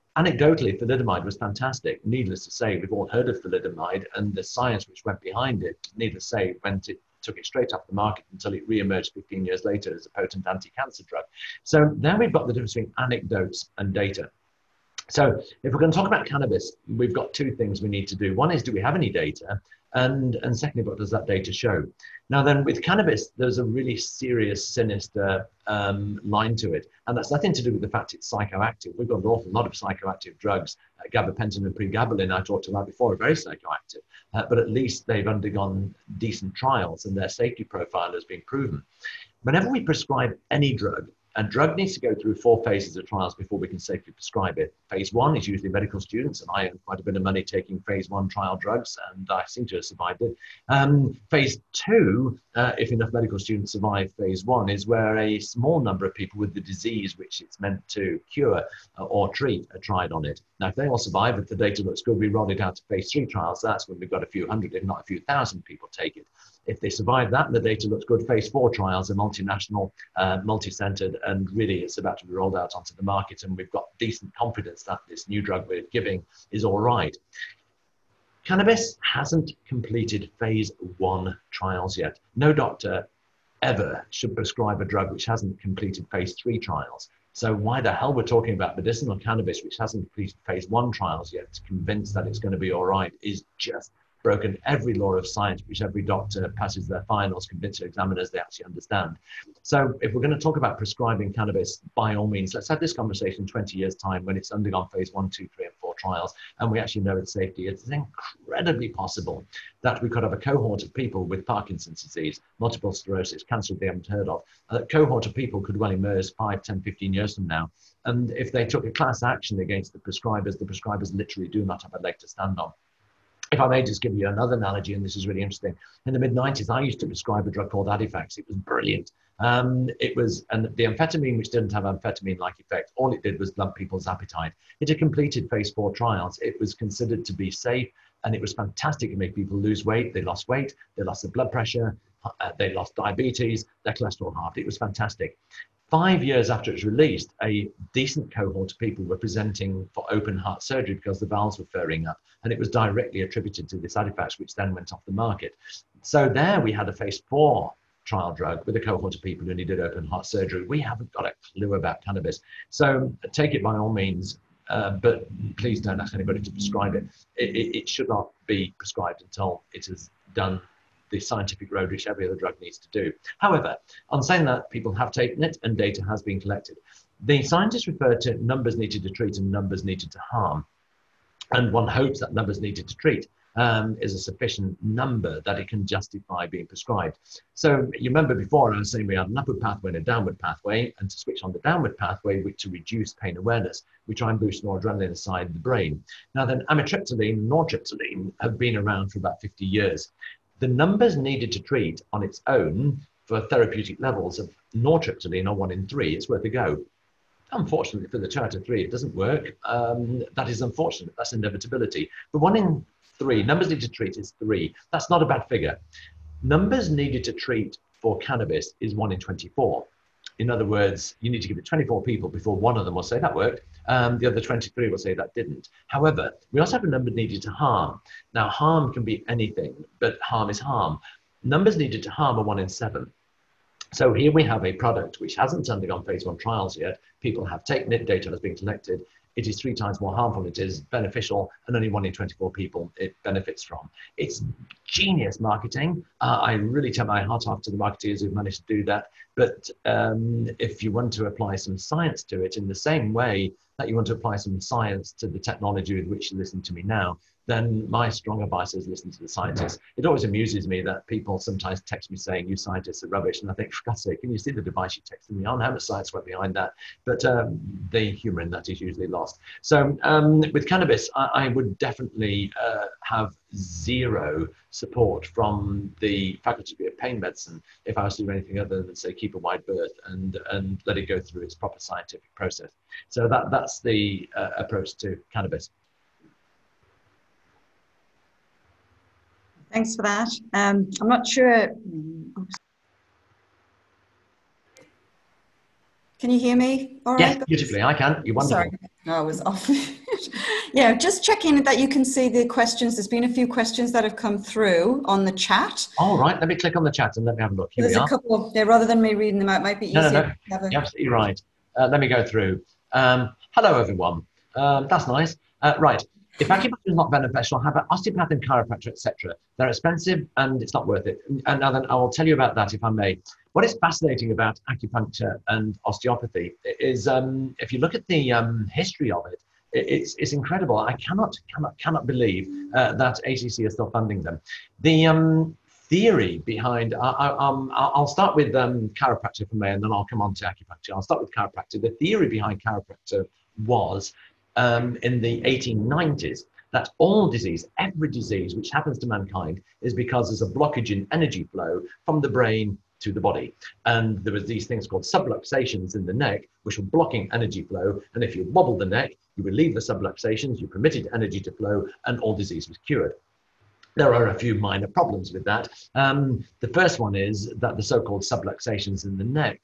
Anecdotally, thalidomide was fantastic. Needless to say, we've all heard of thalidomide, and the science which went behind it, needless to say, took it straight off the market until it re-emerged 15 years later as a potent anti-cancer drug. So then we've got the difference between anecdotes and data. So if we're going to talk about cannabis, we've got two things we need to do. One is, do we have any data? And secondly, what does that data show? Now then, with cannabis, there's a really serious, sinister line to it. And that's nothing to do with the fact it's psychoactive. We've got an awful lot of psychoactive drugs. Gabapentin and pregabalin, I talked about before, are very psychoactive. But at least they've undergone decent trials and their safety profile has been proven. Whenever we prescribe any drug, a drug needs to go through 4 phases of trials before we can safely prescribe it. Phase 1 is usually medical students, and I earn quite a bit of money taking phase 1 trial drugs, and I seem to have survived it. Phase 2, if enough medical students survive phase 1, is where a small number of people with the disease which it's meant to cure or treat are tried on it. Now, if they all survive, if the data looks good, we roll it out to phase 3 trials. That's when we've got a few hundred, if not a few thousand people take it. If they survive that and the data looks good, phase 4 trials are multinational, multi-centered, and really it's about to be rolled out onto the market, and we've got decent confidence that this new drug we're giving is all right. Cannabis hasn't completed phase 1 trials yet. No doctor ever should prescribe a drug which hasn't completed phase 3 trials. So why the hell we're talking about medicinal cannabis which hasn't completed phase 1 trials yet, convinced that it's going to be all right, is just broken every law of science, which every doctor passes their finals, convince their examiners they actually understand. So if we're going to talk about prescribing cannabis, by all means, let's have this conversation in 20 years' time when it's undergone phase 1, 2, 3, and 4 trials, and we actually know its safety. It's incredibly possible that we could have a cohort of people with Parkinson's disease, multiple sclerosis, cancer they haven't heard of. That cohort of people could well emerge 5, 10, 15 years from now. And if they took a class action against the prescribers literally do not have a leg to stand on. If I may just give you another analogy, and this is really interesting. In the mid-90s, I used to prescribe a drug called Adifax. It was brilliant. And the amphetamine, which didn't have amphetamine-like effect, all it did was blunt people's appetite. It had completed phase 4 trials. It was considered to be safe, and it was fantastic. It made people lose weight. They lost weight. They lost their blood pressure. They lost diabetes. Their cholesterol halved. It was fantastic. 5 years after it was released, a decent cohort of people were presenting for open heart surgery because the valves were furring up, and it was directly attributed to this Adifax, which then went off the market. So there we had a phase 4 trial drug with a cohort of people who needed open heart surgery. We haven't got a clue about cannabis. So take it by all means, but please don't ask anybody to prescribe it. It should not be prescribed until it has done the scientific road which every other drug needs to do. However, on saying that, people have taken it and data has been collected. The scientists refer to numbers needed to treat and numbers needed to harm. And one hopes that numbers needed to treat is a sufficient number that it can justify being prescribed. So you remember before I was saying we had an upward pathway and a downward pathway, and to switch on the downward pathway, to reduce pain awareness, we try and boost noradrenaline inside the brain. Now then, amitriptyline and nortriptyline have been around for about 50 years. The numbers needed to treat on its own for therapeutic levels of nortriptyline are 1 in 3. It's worth a go. Unfortunately, for the 2 out of 3, it doesn't work. That is unfortunate. That's inevitability. But 1 in 3, numbers needed to treat is 3. That's not a bad figure. Numbers needed to treat for cannabis is 1 in 24. In other words, you need to give it 24 people before one of them will say that worked. The other 23 will say that didn't. However, we also have a number needed to harm. Now, harm can be anything, but harm is harm. Numbers needed to harm are 1 in 7. So here we have a product which hasn't undergone phase 1 trials yet. People have taken it, data has been collected. It is 3 times more harmful than it is beneficial, and only 1 in 24 people it benefits from. It's genius marketing. I really take my hat off to the marketeers who've managed to do that. But if you want to apply some science to it in the same way that you want to apply some science to the technology with which you listen to me now, then my strong advice is listen to the scientists. It always amuses me that people sometimes text me saying, you scientists are rubbish. And I think, for God's sake, can you see the device you texted me on? How much science went behind that? But the humor in that is usually lost. So with cannabis, I would definitely have zero support from the Faculty of Pain Medicine if I was to do anything other than, say, keep a wide berth and let it go through its proper scientific process. So that's the approach to cannabis. Thanks for that. I'm not sure. Oops. Can you hear me? All right. Yes, beautifully. I can. You're wonderful. Sorry. I was off. Yeah, just checking that you can see the questions. There's been a few questions that have come through on the chat. All right, let me click on the chat and let me have a look. Here There's we a are. couple of, yeah, rather than me reading them out, it might be No, no, easier no. to have a... You're absolutely right. Let me go through. Hello, everyone. That's nice. Right. If acupuncture is not beneficial, how about osteopath and chiropractor, etc.? They're expensive and it's not worth it. And now then I will tell you about that if I may. What is fascinating about acupuncture and osteopathy is if you look at the history of it, it's incredible. I cannot believe that ACC is still funding them. The theory behind, I'll start with chiropractor for me, and then I'll come on to acupuncture. I'll start with chiropractor. The theory behind chiropractor was in the 1890s that all disease, every disease which happens to mankind, is because there's a blockage in energy flow from the brain to the body. And there was these things called subluxations in the neck, which were blocking energy flow. And if you wobble the neck, you relieve the subluxations, you permitted energy to flow, and all disease was cured. There are a few minor problems with that. The first one is that the so-called subluxations in the neck,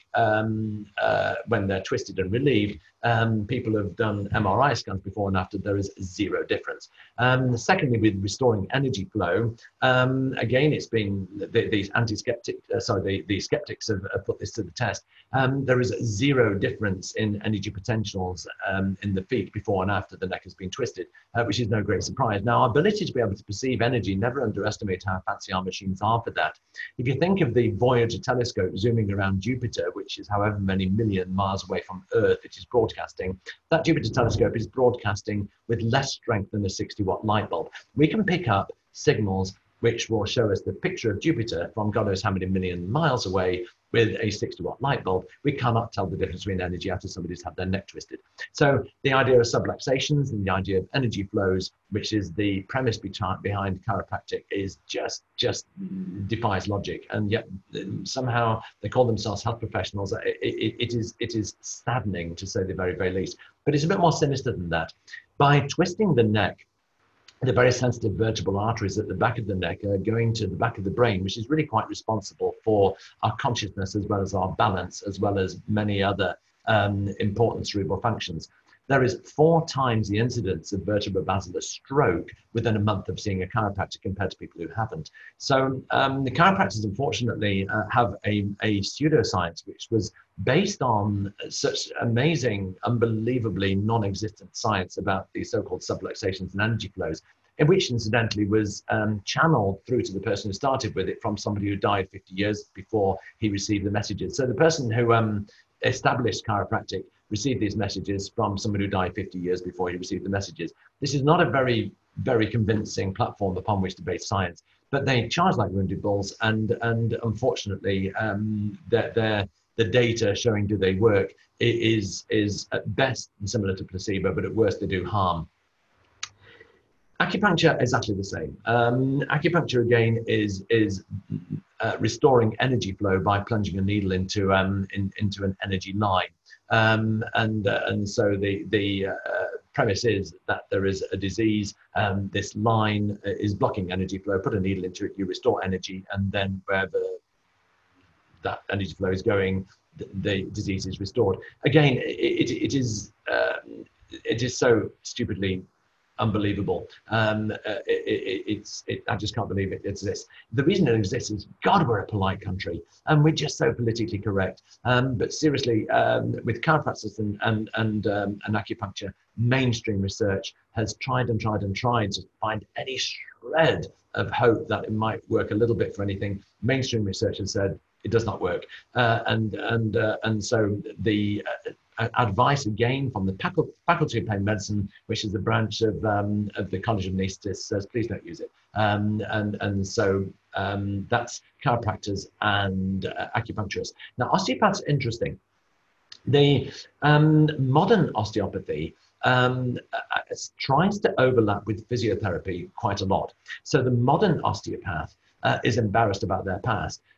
when they're twisted and relieved, people have done MRI scans before and after, there is zero difference. Secondly, with restoring energy flow, again, it's been these the skeptics have put this to the test. There is zero difference in energy potentials in the feet before and after the neck has been twisted, which is no great surprise. Now, our ability to be able to perceive energy, never underestimate how fancy our machines are for that. If you think of the Voyager telescope zooming around Jupiter, which is however many million miles away from Earth, it is broadcasting, that Jupiter telescope is broadcasting with less strength than a 60-watt light bulb. We can pick up signals which will show us the picture of Jupiter from God knows how many million miles away with a 60-watt light bulb. We cannot tell the difference between energy after somebody's had their neck twisted. So the idea of subluxations and the idea of energy flows, which is the premise behind chiropractic, is just defies logic. And yet somehow they call themselves health professionals. It is saddening, to say the very, very least. But it's a bit more sinister than that. By twisting the neck, the very sensitive vertebral arteries at the back of the neck are going to the back of the brain, which is really quite responsible for our consciousness as well as our balance, as well as many other important cerebral functions. There is 4 times the incidence of vertebrobasilar stroke within a month of seeing a chiropractor compared to people who haven't. So the chiropractors, unfortunately, have a pseudoscience which was based on such amazing, unbelievably non-existent science about the so-called subluxations and energy flows, in which incidentally was channeled through to the person who started with it from somebody who died 50 years before he received the messages. So the person who established chiropractic received these messages from somebody who died 50 years before he received the messages. This is not a very, very convincing platform upon which to base science, but they charge like wounded bulls, and unfortunately, the data showing do they work is at best similar to placebo, but at worst they do harm. Acupuncture is actually the same. Acupuncture again is restoring energy flow by plunging a needle into an energy line, and so the premise is that there is a disease. This line is blocking energy flow. Put a needle into it, you restore energy, and then wherever that energy flow is going, the disease is restored. Again, it is so stupidly unbelievable. I just can't believe it exists. The reason it exists is, God, we're a polite country and we're just so politically correct. But seriously, with chiropractors and acupuncture, mainstream research has tried to find any shred of hope that it might work a little bit for anything. Mainstream research has said it does not work, and so the advice again from the Faculty of Pain Medicine, which is the branch of the College of Anaesthetists, says please don't use it. And so that's chiropractors and acupuncturists. Now, osteopaths are interesting. The modern osteopathy tries to overlap with physiotherapy quite a lot. So the modern osteopath is embarrassed about their past.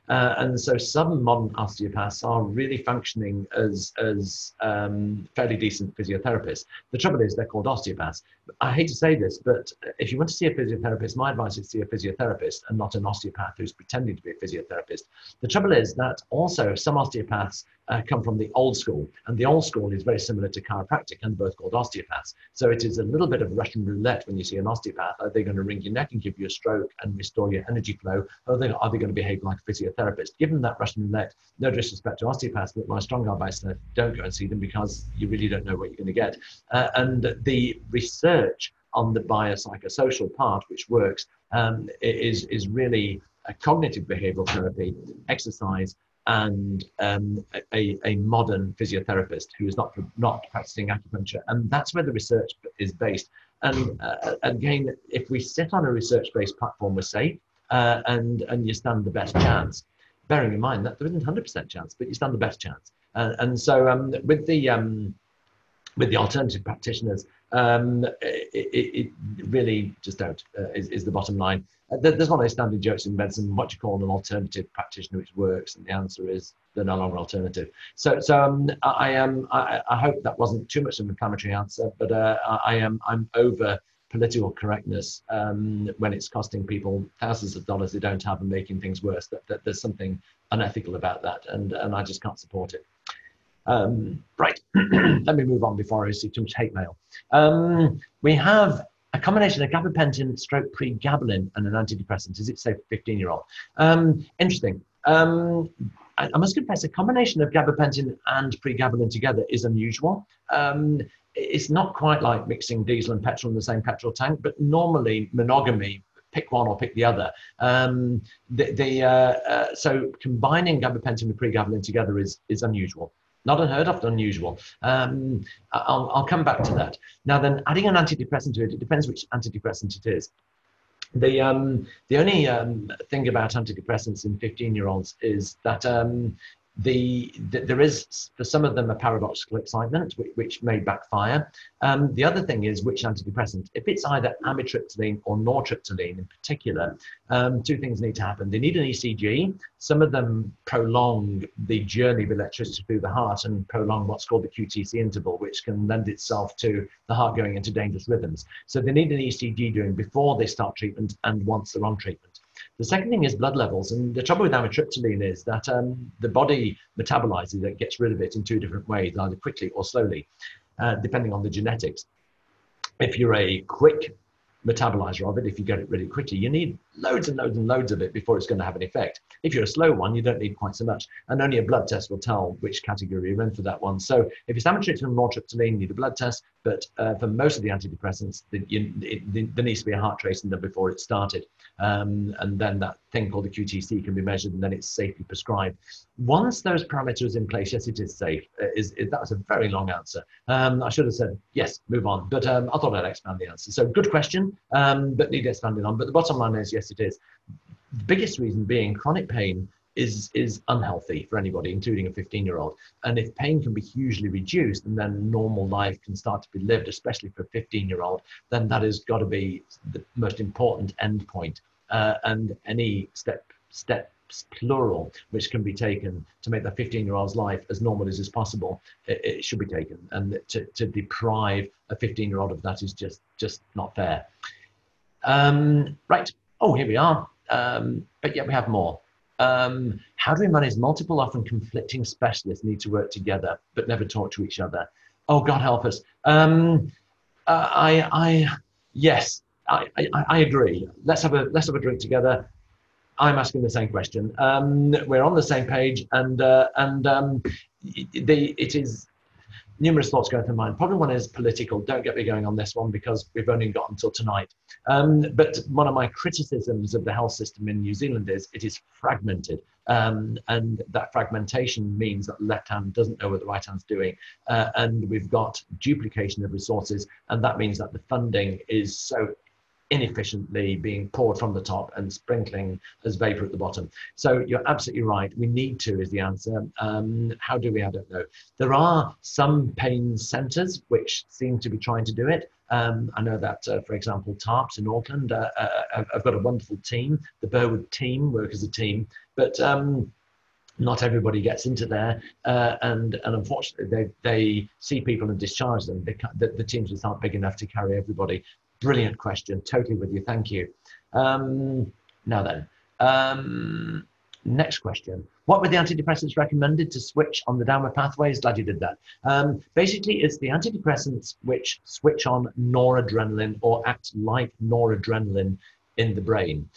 And so some modern osteopaths are really functioning as fairly decent physiotherapists. The trouble is they're called osteopaths. I hate to say this, but if you want to see a physiotherapist, my advice is to see a physiotherapist and not an osteopath who's pretending to be a physiotherapist. The trouble is that also some osteopaths come from the old school, and the old school is very similar to chiropractic, and both called osteopaths. So it is a little bit of Russian roulette when you see an osteopath. Are they going to wring your neck and give you a stroke and restore your energy flow? Or are they going to behave like a physiotherapist? Given that Russian roulette, no disrespect to osteopaths, but my strong advice is don't go and see them, because you really don't know what you're going to get. And the research on the biopsychosocial part, which works, is really a cognitive behavioral therapy, exercise, and a modern physiotherapist who is not practicing acupuncture. And that's where the research is based. And again, if we sit on a research-based platform, we're safe, and you stand the best chance. Bearing in mind that there isn't 100% chance, but you stand the best chance. And so with the alternative practitioners, it really just don't, is the bottom line. There's one of those standard jokes in medicine: what do you call an alternative practitioner which works? And the answer is they're no longer alternative. So I hope that wasn't too much of an inflammatory answer, but I'm over political correctness when it's costing people thousands of dollars they don't have and making things worse. That there's something unethical about that, and I just can't support it. Right, let me move on before I see too much hate mail. We have a combination of gabapentin stroke pregabalin and an antidepressant. Is it safe for 15-year-old? Interesting. I must confess, a combination of gabapentin and pregabalin together is unusual. It's not quite like mixing diesel and petrol in the same petrol tank, but normally monogamy, pick one or pick the other. So combining gabapentin with pregabalin together is unusual. Not unheard of, unusual. I'll come back to that. Now then, adding an antidepressant to it, it depends which antidepressant it is. The only thing about antidepressants in 15-year-olds is that there is, for some of them, a paradoxical excitement, which may backfire. The other thing is which antidepressant. If it's either amitriptyline or nortriptyline in particular, two things need to happen. They need an ECG. Some of them prolong the journey of electricity through the heart and prolong what's called the QTC interval, which can lend itself to the heart going into dangerous rhythms. So they need an ECG doing before they start treatment and once they're on treatment. The second thing is blood levels. And the trouble with amitriptyline is that the body metabolizes it, gets rid of it in two different ways, either quickly or slowly, depending on the genetics. If you're a quick metabolizer of it, if you get it really quickly, you need loads and loads and loads of it before it's going to have an effect. If you're a slow one, you don't need quite so much. And only a blood test will tell which category you're in for that one. So if it's amitriptyline and nortriptyline, you need a blood test. But for most of the antidepressants, there needs to be a heart tracing them before it started. And then that thing called the QTC can be measured, and then it's safely prescribed. Once those parameters in place, yes, it is safe. That was a very long answer. I should have said, yes, move on. But I thought I'd expand the answer. So good question, but need expanding on. But the bottom line is, yes, it is. The biggest reason being chronic pain is unhealthy for anybody, including a 15-year-old. And if pain can be hugely reduced and then normal life can start to be lived, especially for a 15-year-old, then that has got to be the most important endpoint. And any steps plural which can be taken to make the 15-year-old's life as normal as is possible, it should be taken. And to deprive a 15-year-old of that is just not fair. Right. Oh, here we are. But yet we have more. How do we manage multiple, often conflicting specialists need to work together but never talk to each other? Oh, God help us. Yes, I agree. Let's have a drink together. I'm asking the same question. We're on the same page, and it is numerous thoughts going through my mind. Probably one is political. Don't get me going on this one because we've only got until tonight. But one of my criticisms of the health system in New Zealand is it is fragmented. And that fragmentation means that the left hand doesn't know what the right hand's doing. And we've got duplication of resources. And that means that the funding is so inefficiently being poured from the top and sprinkling as vapor at the bottom. So you're absolutely right. We need to is the answer. How do we? I don't know. There are some pain centers which seem to be trying to do it. I know that, for example, TARPS in Auckland have got a wonderful team. The Burwood team work as a team, but not everybody gets into there, and unfortunately they see people and discharge them. The teams just aren't big enough to carry everybody. Brilliant question, totally with you, thank you. Now then, next question. What were the antidepressants recommended to switch on the downward pathways? Glad you did that. Basically, it's the antidepressants which switch on noradrenaline or act like noradrenaline in the brain.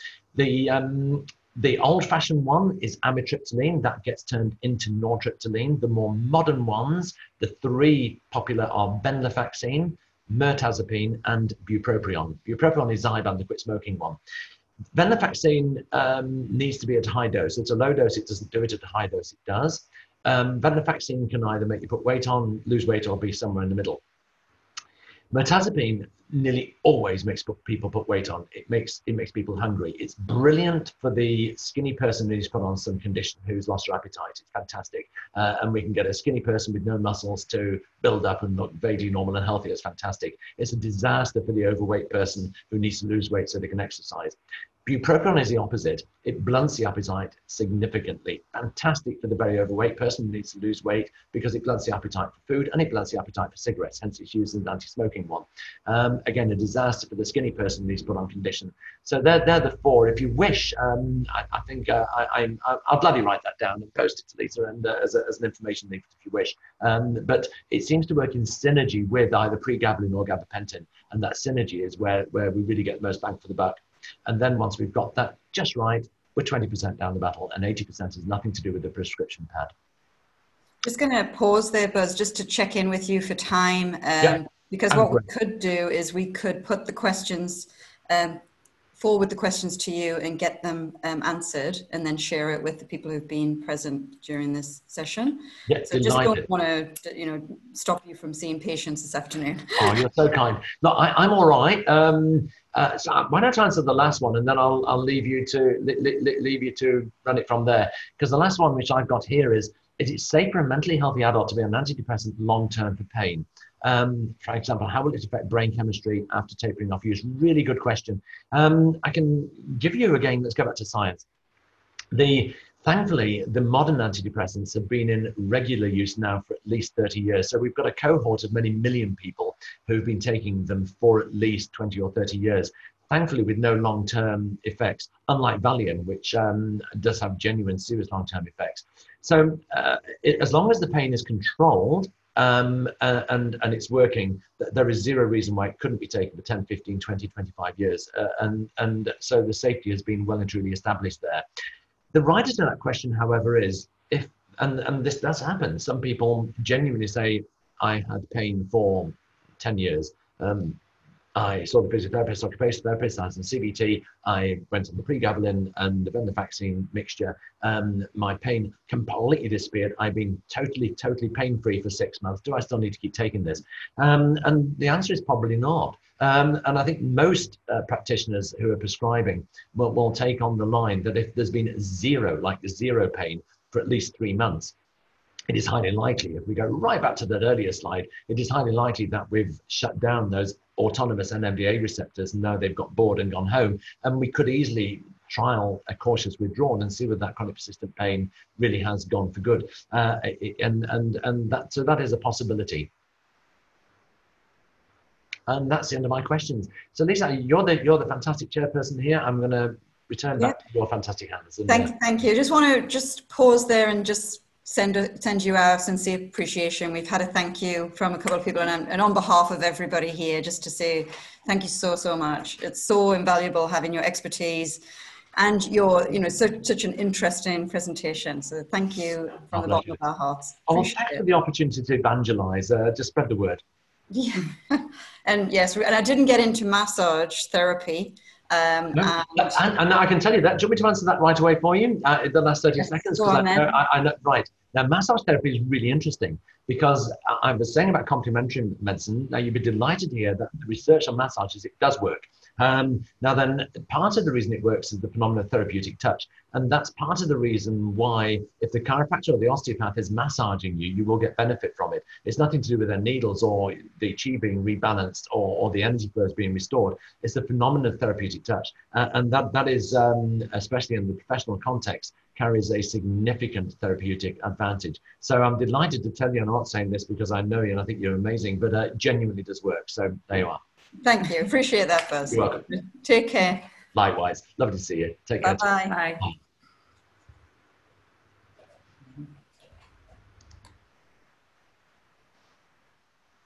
The old-fashioned one is amitriptyline, that gets turned into nortriptyline. The more modern ones, the three popular are venlafaxine, mirtazapine, and bupropion. Bupropion is Zyban, the quit smoking one. Venlafaxine needs to be at a high dose. It's a low dose, it doesn't do it. At a high dose, it does. Venlafaxine can either make you put weight on, lose weight, or be somewhere in the middle. Mirtazapine nearly always makes people put weight on. It makes people hungry. It's brilliant for the skinny person who's put on some condition, who's lost her appetite. It's fantastic. And we can get a skinny person with no muscles to build up and look vaguely normal and healthy. It's fantastic. It's a disaster for the overweight person who needs to lose weight so they can exercise. Bupropion is the opposite. It blunts the appetite significantly. Fantastic for the very overweight person who needs to lose weight because it blunts the appetite for food and it blunts the appetite for cigarettes, hence it's used as an anti-smoking one. Again, a disaster for the skinny person who needs to put on condition. So they're the four. If you wish, I think I'll gladly write that down and post it to Lisa and as an information leaflet if you wish. But it seems to work in synergy with either pregabalin or gabapentin, and that synergy is where we really get the most bang for the buck. And then once we've got that just right, we're 20% down the battle, and 80% has nothing to do with the prescription pad. Just going to pause there, Buzz, just to check in with you for time. Because what we could do is we could put the questions, forward the questions to you and get them answered, and then share it with the people who've been present during this session. Yeah, so just don't want to, stop you from seeing patients this afternoon. Oh, you're so kind. No, I'm all right. So why don't I answer the last one, and then I'll leave you to run it from there. Because the last one which I've got here is it safe for a mentally healthy adult to be on an antidepressant long-term for pain? For example, how will it affect brain chemistry after tapering off use? Really good question. I can give you again, let's go back to science. Thankfully, the modern antidepressants have been in regular use now for at least 30 years. So we've got a cohort of many million people who've been taking them for at least 20 or 30 years. Thankfully, with no long-term effects, unlike Valium, which does have genuine serious long-term effects. So as long as the pain is controlled, and it's working, there is zero reason why it couldn't be taken for 10, 15, 20, 25 years. And so the safety has been well and truly established there. The writer to that question, however, is and this does happen. Some people genuinely say, I had pain for 10 years. I saw the physiotherapist, occupational therapist, I had some CBT, I went on the pregabalin and the venlafaxine mixture. My pain completely disappeared. I've been totally pain-free for 6 months. Do I still need to keep taking this? And the answer is probably not. And I think most practitioners who are prescribing will take on the line that if there's been zero pain for at least 3 months, it is highly likely, if we go right back to that earlier slide, it is highly likely that we've shut down those autonomous NMDA receptors and now they've got bored and gone home. And we could easily trial a cautious withdrawal and see whether that chronic persistent pain really has gone for good. So that is a possibility. And that's the end of my questions. So Lisa, you're the fantastic chairperson here. I'm going to return back to your fantastic hands. And, thank you. I just want to pause there and just send you our sincere appreciation. We've had a thank you from a couple of people, and on behalf of everybody here, just to say thank you so much. It's so invaluable having your expertise and your such an interesting presentation. So thank you from the bottom of our hearts. Oh, thanks for the opportunity to evangelize. Just spread the word. Yeah, and yes, and I didn't get into massage therapy. And I can tell you that. Do you want me to answer that right away for you? The last 30 seconds. I know, right. Now, massage therapy is really interesting because I was saying about complementary medicine. Now, you'd be delighted to hear that the research on massages, it does work. Now then, part of the reason it works is the phenomenon of therapeutic touch. And that's part of the reason why if the chiropractor or the osteopath is massaging you, you will get benefit from it. It's nothing to do with their needles or the chi being rebalanced or the energy flows being restored. It's the phenomenon of therapeutic touch. And that is, especially in the professional context, carries a significant therapeutic advantage. So I'm delighted to tell you, and I'm not saying this because I know you and I think you're amazing, but it genuinely does work. So there you are. Thank you. Appreciate that, Buzz. You're welcome. Take care. Likewise. Lovely to see you. Take care. Bye-bye. Bye.